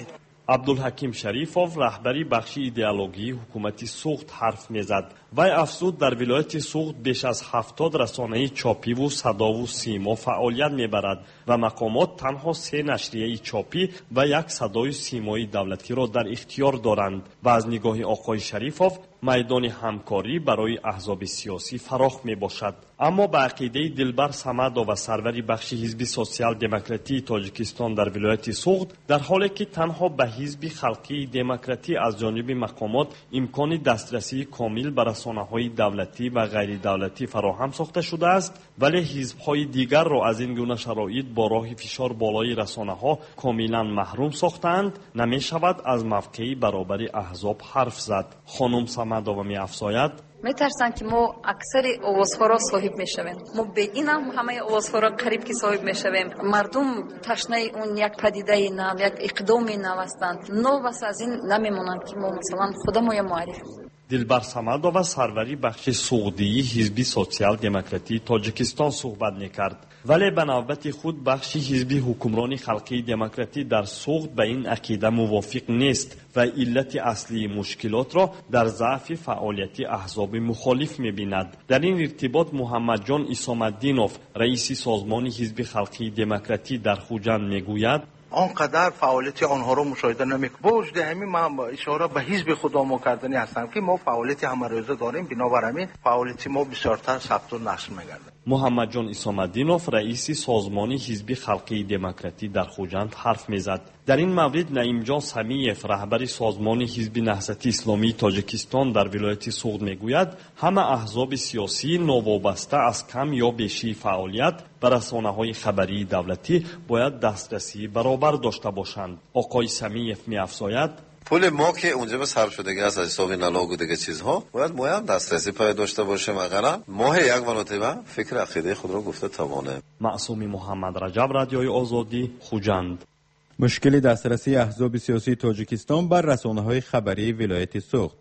عبدالحکیم شریفوف رهبری بخش ایدئولوژی حکومت سوخت حرف میزد. وی افزود در ولایت سوخت بیش از هفتاد رسانه چاپی و صدا و سیما فعالیت میبرد و مقامات تنها سه نشریه چاپی و یک صدای سیمایی دولتی را در اختیار دارند و از نگاه آقای شریفوف میدان همکاری برای احزاب سیاسی فراخ می باشد. اما به عقیده دلبر صمدو و سروری بخش حزب سوسیال دموکراتی تاجیکستان در ولایت سوخت، در حالی که تنها به حزب خلقی دموکراتی از جانب مقامات امکان دسترسی کامل به رسانه‌های دولتی و غیر دولتی فراهم ساخته شده است، ولی حزب‌های دیگر را از این گونه شرایط با راه فشار بالای رسانه‌ها کاملا محروم ساختند، نمی شود از موقع برابری احزاب حرف زد. خانم صمدو می افزاید: میترسن که ما اکثر آوازها را صاحب میشویم. ما به این هم همه آوازها را قریب که صاحب میشویم. مردم تشنه اون یک پدیده نو، یک اقدام نو هستند. نو بس از این نمیمونند که ما مثلا خودمون معرفی. دلبر صمدو و سروری بخش سعودی حزب سوسیال دموکراتی تاجیکستان صحبت میکرد، ولی به نوبت خود بخش حزب حکمرانی خلقی دموکراتی در سوخت به این عقیده موافق نیست و علت اصلی مشکلات را در ضعف فعالیت احزاب مخالف می‌بیند. در این ارتباط محمد جان اسام‌الدینوف رئیس سازمان حزب خلقی دموکراتی در خوجند میگوید: آنقدر فعالیت آنها رو مشاهده نمیکنم. با وجود همین من اشاره به حزب خدا ما کردنی هستم که ما فعالیت همه روزه داریم، بنابر همین فعالیت ما بسیارتر ثبت و نشر میگرده. محمد جان اسام‌الدینوف رئیس سازمان حزب خلقی دموکراتی در خوجند حرف میزد. در این مورد نعیم جان سمیف رهبر سازمان حزب نهضت اسلامی تاجیکستان در ولایت سوخت میگوید همه احزاب سیاسی نوابسته از کم یا بیشی فعالیت به رسانه‌های خبری دولتی باید دسترسی برابر داشته باشند. آقای سمیف می‌افزاید: پول ما که اونجا به صرف شدگی از حساب نلاگ و دیگه چیزها باید ما هم دسترسی پای داشته باشیم، اگر ماه یک مرتبه فکر عقیده خود را گفته توانه. معصوم محمد رجب، رادیوی آزادی، خوجند. مشکل دسترسی احزاب سیاسی تاجیکستان بر رسانه‌های خبری ولایت سوخت.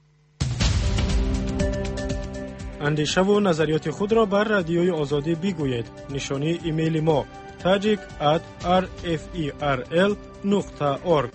اندیشه و نظریات خود را بر رادیوی آزادی بگویید. نشانی ایمیل ما tajik at r f e r l dot org.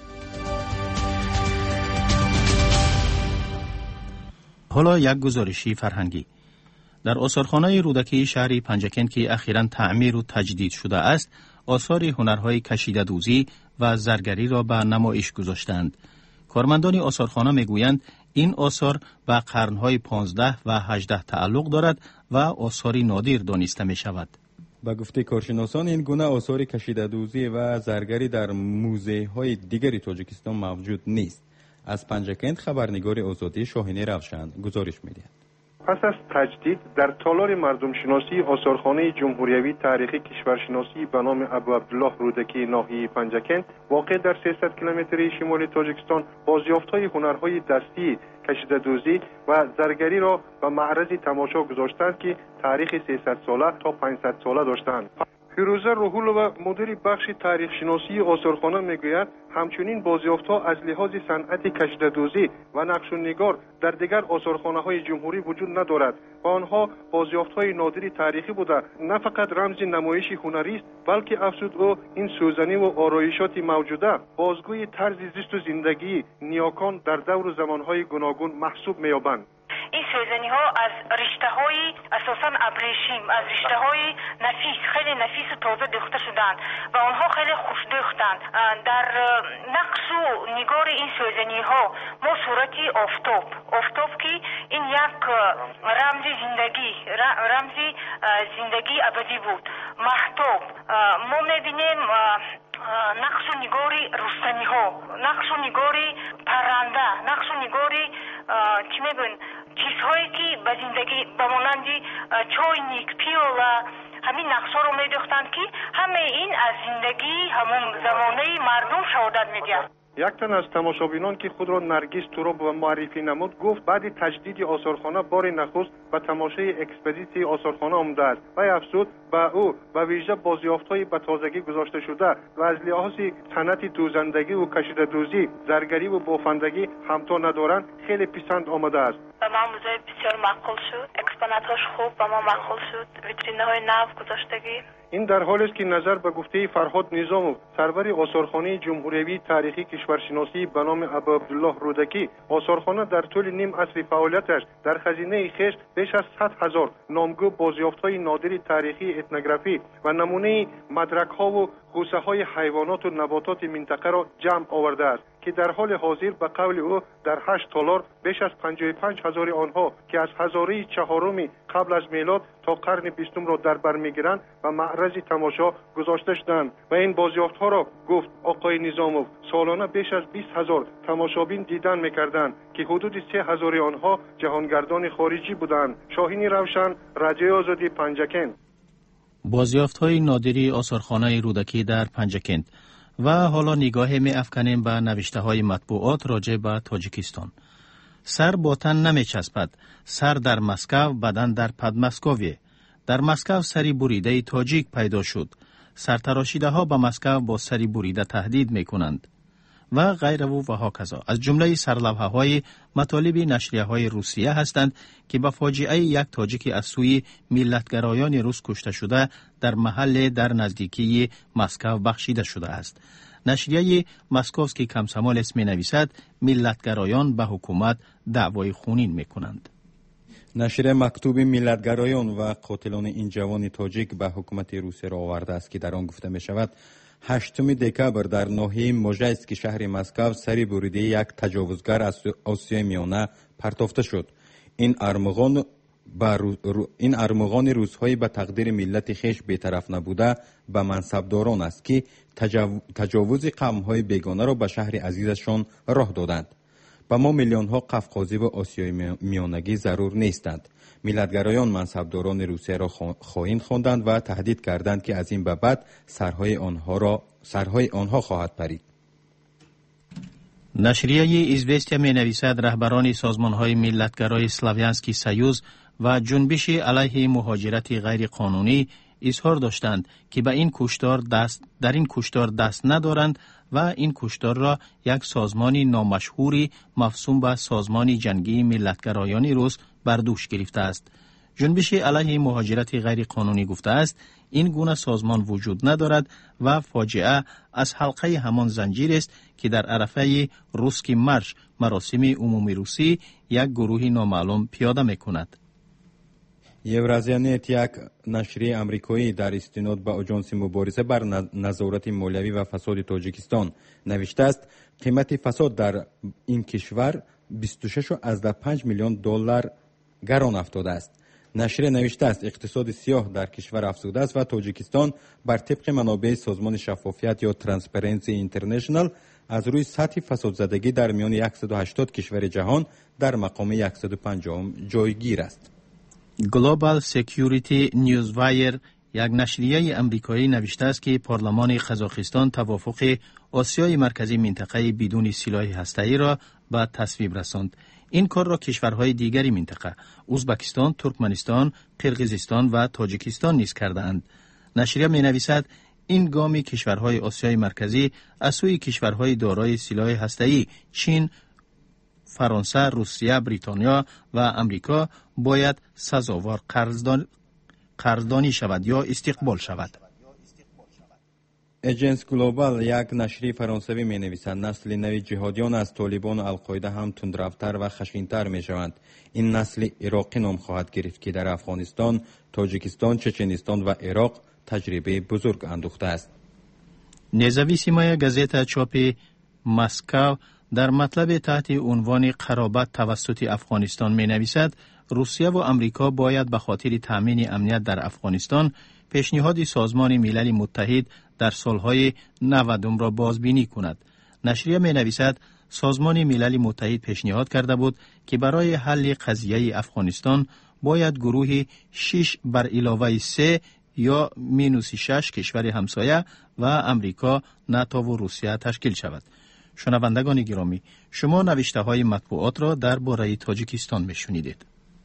حالا یک گزارشی فرهنگی. در آثارخانه رودکی شهر پنجکند که اخیراً تعمیر و تجدید شده است، آثار هنرهای کشیده دوزی و زرگری را به نمایش گذاشتند. کارمندان آثارخانه میگویند این آثار به قرنهای پانزده و هجده تعلق دارد و آثاری نادر دانسته می شود. با گفته کارشناسان این گونه آثار کشیده دوزی و زرگری در موزه های دیگری تاجیکستان موجود نیست. از پنجکند خبرنگار آزادی شاهینه روشن گزارش می‌دهد. پس از تجدید در تالار مردم شناسی آثارخانه جمهوریوی تاریخی کشورشناسی به نام ابو عبدالله رودکی ناحیه پنجکند واقع در سیصد کیلومتری شمال تاجیکستان بازیافت‌های هنرهای دستی کشیده دوزی و زرگری را به معرض تماشا گذاشتند که تاریخ سیصد ساله تا پانصد ساله داشتند. فیروزه روحولووا مدیر بخش تاریخ شناسی آثارخانه میگوید همچنین بازیافت‌ها از لحاظ صنعت کشیده دوزی و نقش و نگار در دیگر آثارخانه‌های جمهوری وجود ندارد و آنها بازیافت‌های نادری تاریخی بوده، نه فقط رمز نمایش هنری است بلکه افزود او این سوزنی و آرایشات موجوده بازگوی طرز زیست و زندگی نیاکان در دور و زمان‌های گوناگون محسوب می‌یابند. این سوزنی ها از رشته های اساساً ابریشم، از رشته های نفیس، خیلی نفیس و تازه دوخته شدند و آنها خیلی خوش دوختند. در نقش و نگار این سوزنی ها ما صورتی آفتاب آفتاب که این یک رمز زندگی رمز زندگی ابدی بود. مهتاب ما میبینیم نقش و نگاری رستنی ها، نقش و نگاری پرنده، نقش و نگاری چی میگن چیزهایی که به زندگی به مانندی چاینیک، پیولا، همین نقشا رو میدوختند که همه این از زندگی همون زمانه مردم شهادت میدهد. یک تن از تماشابینان که خود را نرگس تراب و معرفی نمود گفت بعد تجدید آثارخانه بار نخست به تماشای اکسپوزیسی آثارخانه آمده است و افزود به او به ویژه بازیافت‌های به تازگی گذاشته شده و از لحاظ صنعت دوزندگی و کشیده دوزی، زرگری و بافندگی همتا ندارند خیلی پسند آمده است. به ما موزه بسیار معقول شد، اکسپونات‌هاش خوب به ما معقول شد، ویترینه‌های نو گذاشتگی این در حالی است که نظر به گفته فرهاد نظاموف سرور آثارخانه جمهوری تاریخی کشورشناسی به نام ابو عبدالله رودکی، آثارخانه در طول نیم عصر فعالیتش در خزینه خویش بیش از صد هزار نامگو بازیافت‌های نادر تاریخی اتنوگرافی و نمونه مدرک‌ها و گوسه‌های حیوانات و نباتات منطقه را جمع آورده است که در حال حاضر به قول او در هشت تالار بیش از پنجاه و پنج هزار آنها که از هزاره چهارم قبل از میلاد تا قرن بیستم را در بر میگیرند و معرض تماشا گذاشته شدند و این بازیافت‌ها را گفت آقای نظاموف سالانه بیش از بیست هزار تماشابین دیدن میکردند که حدود سه هزار آنها جهانگردان خارجی بودند. شاهین روشن، رادیوی آزادی پنجکند. بازیافت‌های نادری آثارخانه رودکی در پنجکند. و حالا نگاه می افکنیم به نوشته های مطبوعات راجع به تاجیکستان. سر با تن نمی چسبد. سر در مسکو، بدن در پدمسکویه. در مسکو سری بریده تاجیک پیدا شد. سرتراشیده ها به مسکو با سری بریده تهدید می کنند. و غیره و ها کذا. از جمله سرلوحه های مطالب نشریه های روسیه هستند که به فاجعه یک تاجیک از سوی ملتگرایان روس کشته شده در محل در نزدیکی مسکو بخشیده شده است. نشریه مسکوسکی کمسمال اسم می نویسد ملتگرایان به حکومت دعوای خونین می کنند. نشریه مکتوب ملتگرایان و قاتلان این جوان تاجیک به حکومت روسیه را آورده است که در آن گفته می شود هشتم دکبر در ناحیه موژایسک شهر مسکو سری بریده یک تجاوزگر از آسیای میانه پرتافته شد. این ارمغان رو... این ارمغان روس‌های به تقدیر ملت خویش بی‌طرف نبوده به منصبداران است که تجاو... تجاوز قوم‌های بیگانه را به شهر عزیزشان راه دادند. به ما میلیون‌ها قفقازی و آسیای میانگی ضرور نیستند. ملتگرایان منصبداران روسیه را خائن خواندند و تهدید کردند که از این به بعد سرهای آنها را سرهای آنها خواهد پرید. نشریه ایزوستیا می نویسد رهبران سازمان‌های ملتگرای سلاویانسکی سیوز و جنبش علیه مهاجرت غیر قانونی اظهار داشتند که به این کشتار دست در این کشتار دست ندارند و این کشتار را یک سازمان نامشهوری مفسوم به سازمان جنگی ملتگرایان روس بر دوش گرفته است. جنبش علیه مهاجرت غیر قانونی گفته است این گونه سازمان وجود ندارد و فاجعه از حلقه همان زنجیر است که در عرفه روسکی مرش مراسم عمومی روسی یک گروه نامعلوم پیاده می‌کند. یورازیانت یک نشریه امریکایی در استناد به آژانس مبارزه بر نظارت مالیوی و فساد تاجیکستان نوشته است قیمت فساد در این کشور بیست و شش و پنج میلیون دلار گران افتاده است. نشریه نوشته است اقتصاد سیاه در کشور افزوده است و تاجیکستان بر طبق منابع سازمان شفافیت یا ترانسپرنسی اینترنشنال از روی سطح فسادزدگی در میان صد و هشتاد کشور جهان در مقام صد و پنجاه جایگیر است. گلوبال سکیوریتی نیوزوایر یک نشریه امریکایی نوشته است که پارلمان قزاقستان توافق آسیای مرکزی منطقه بدون سلاح هسته‌ای را به تصویب رساند. این کار را کشورهای دیگری منطقه ازبکستان، ترکمنستان، قرقیزستان و تاجیکستان نیز کرده‌اند. نشریه می‌نویسد این گام کشورهای آسیای مرکزی از سوی کشورهای دارای سلاح هسته‌ای چین، فرانسه، روسیه، بریتانیا و امریکا باید سزاوار قرضدان... قرضدانی شود یا استقبال شود. ایجنس گلوبال یک نشریه فرانسوی می نویسد نسل نوی جهادیان از طالبان و القاعده هم تندروتر و خشن‌تر می شوند. این نسل عراقی نام خواهد گرفت که در افغانستان، تاجیکستان، چچنستان و عراق تجربه بزرگ اندوخته است. نزاویسیمای گازeta چاپ مسکو در مطلب تحت عنوان قرابت توسط افغانستان می نویسد روسیه و امریکا باید به خاطر تأمین امنیت در افغانستان پیشنهاد سازمان ملل متحد در سالهای نودم را بازبینی کند. نشریه می نویسد سازمان ملل متحد پیشنهاد کرده بود که برای حل قضیه افغانستان باید گروه شش بر علاوه سه یا مینوس شش کشور همسایه و امریکا، ناتو و روسیه تشکیل شود. شنوندگان گرامی، شما نوشته های مطبوعات را در باره تاجیکستان می شنیدید.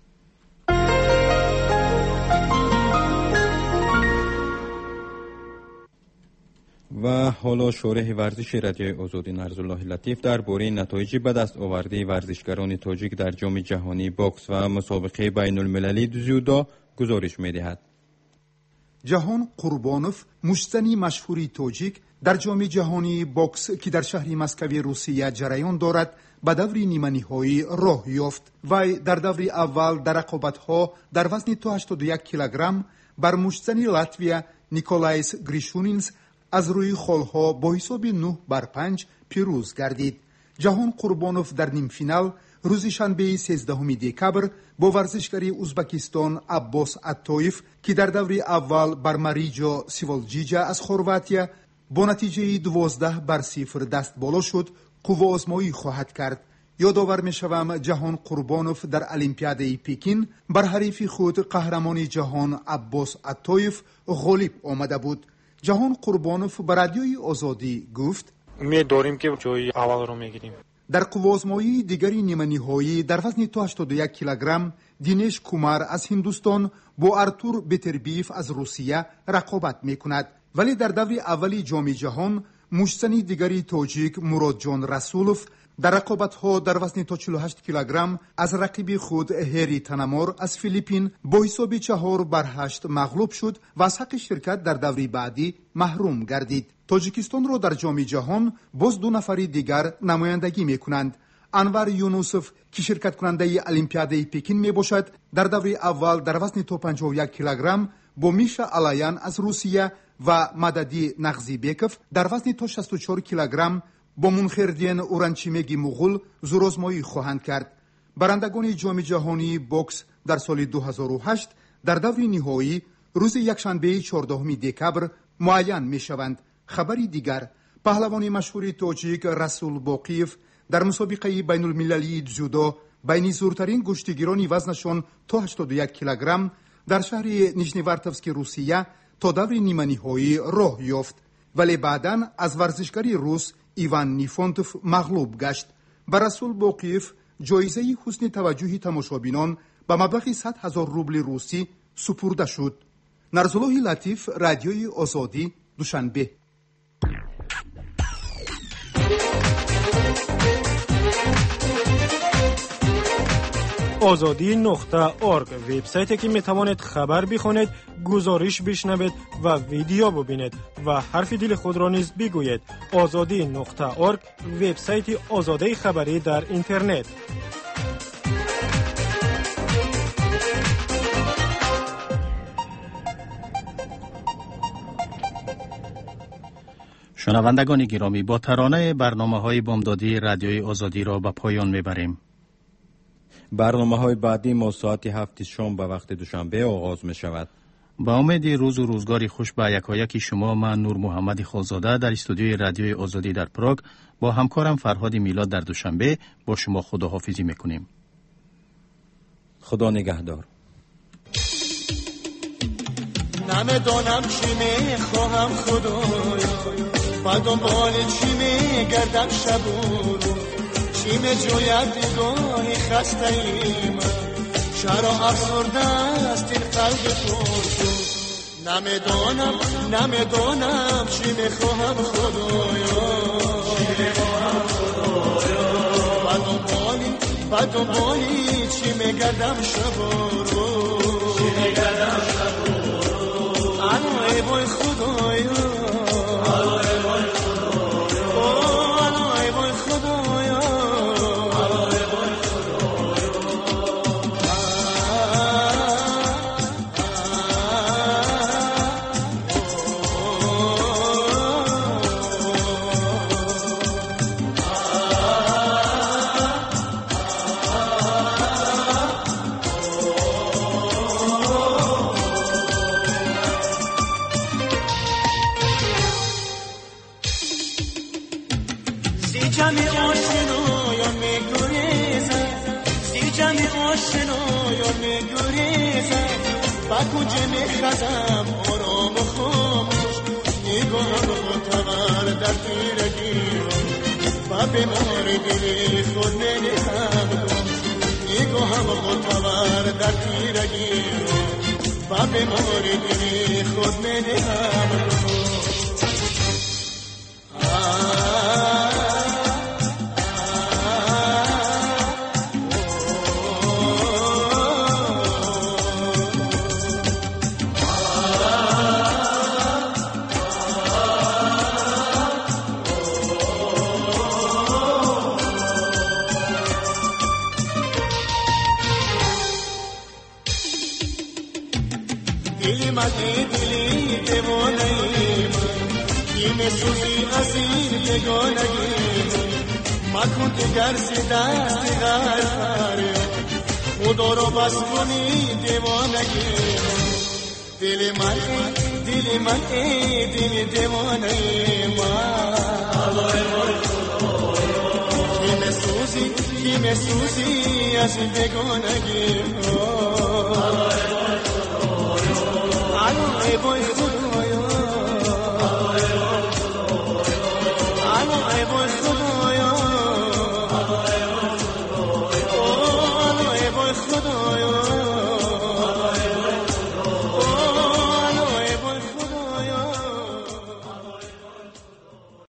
و حالا شورح ورزش رادیوی آزادی نرزالله لطیف در باره نتایج به دست آورده ورزشکاران تاجیک در جام جهانی باکس و مسابقه بین المللی زیودا گزارش می دهد. جهان قربانوف، مشتزنی مشهوری توجیک، در جام جهانی بوکس که در شهر مسکو روسیه جریان دارد به دور نیمه‌نهایی راه یافت. وی در دور اول در رقابت‌ها در وزن تا هشتاد و یک کیلوگرم بر مشتزن لاتویا نیکولایس گریشونینز از روی خالها با حساب نه بر پنج پیروز گردید. جهان قربانوف در نیم فینال روز شنبه سیزدهم دکبر با ورزشکاری ازبکستان عباس عطایف که در دور اول بر مریجا سیولجیجا از خورواتیا با نتیجه دوازده بر صفر دست بالا شد، قوه آزمایی خواهد کرد. یادآور می‌شوم جهان قربانوف در المپیاده پکین بر حریف خود قهرمان جهان عباس عطایف غالب آمده بود. جهان قربانوف بر رادیوی آزادی گفت: امید داریم که جای اول رو میگیریم. در قوه آزمایی دیگری نیمه نهایی در وزن تا هشتاد و یک کیلوگرم دینش کومار از هندوستان با ارتور بتربیف از روسیه رقابت میکند، ولی در دور اولی جام جهان مشتزن دیگری توجیک مراد جان رسولوف در رقابت‌ها در وزن تا چهل و هشت کیلوگرم از رقیب خود هری تنمار از فیلیپین با حساب چهار بر هشت مغلوب شد و از حق شرکت در دوری بعدی محروم گردید. تاجیکستان را در جام جهان باز دو نفری دیگر نمایندگی می‌کنند. انور یونوسف که شرکت کننده المپیاده پکین میباشد در دوره اول در وزن تا پنجاه و یک کیلوگرم با میشا آلایان از روسیه و مددی نغزیبکوف در وزن تا شصت و چهار کیلوگرم با منخردین اورانچیمگی مغول زورآزمایی خواهند کرد. برندگان جام جهانی بوکس در سال دو هزار و هشت در دور نهایی روز یکشنبه چهاردهم دکبر معین میشوند. خبری دیگر، پهلوان مشهور تاجیک رسول باقیف در مسابقه بین المللی جودو بین زورترین گشتگیران وزنشان تا هشتاد و یک کیلوگرم در شهر نیژنیورتوفسک روسیه تا دور نیمه نهایی راه یافت، ولی بعداً از ورزشکاری روس ایوان نیفونتوف مغلوب گشت. بر رسول باقیف جایزه حسن توجه تماشابینان به مبلغ صد هزار روبل روسی سپرده شد. نرزالله لطیف، رادیوی آزادی، دوشنبه. آزادی نقطه ارگ وبسایتی که میتوانید خبر بخونید، گزارش بشنوید و ویدیو ببینید و حرف دل خود را نیز بگویید. آزادی نقطه ارگ وبسایت آزادی خبری در اینترنت. شنوندگان گرامی، با ترانه برنامه‌های بامدادی رادیوی آزادی را به پایان میبریم. برنامه های بعدی ما ساعت هفت شام به وقت دوشنبه آغاز می شود. با امید روز و روزگاری خوش به یکایک شما، من نور محمد خالزاده در استودیوی رادیوی آزادی در پراگ با همکارم فرهاد میلاد در دوشنبه با شما خداحافظی میکنیم. خدا نگهدار. نمیدانم چی میخواهم خدایا، با دنبال چی میگردم شب و روز، چی میجوید نگاه خسته ای من، چرا افسرده است این قلب پرسوز. نمیدانم نمیدانم چی میخواهم خدایا، چی میخواهم خدایا، با دنبالی با دنبالی چی میگردم شب و روز، چی میگردم شب و روز. الو ای وای خدایا، الو ای وای خدایا، الو ای وای خدایا، الو ای وای کجا میخزم آرام و خاموش، نگاهم معتبر در تیرگیرم و بیمار دل خود ننهم گوش، نگاهم معتبر در تیرگیرم و بیمار دل خود ننهم گوش. Ah توی از این بگانگی مکن دیگر ز دست غر فریاد خدا رو بس کنی دیوانگی دل من دل من دل دیوانه من کی مسوزی کی مسوزی از بگانگی الو ای بای خدایا الو ای بای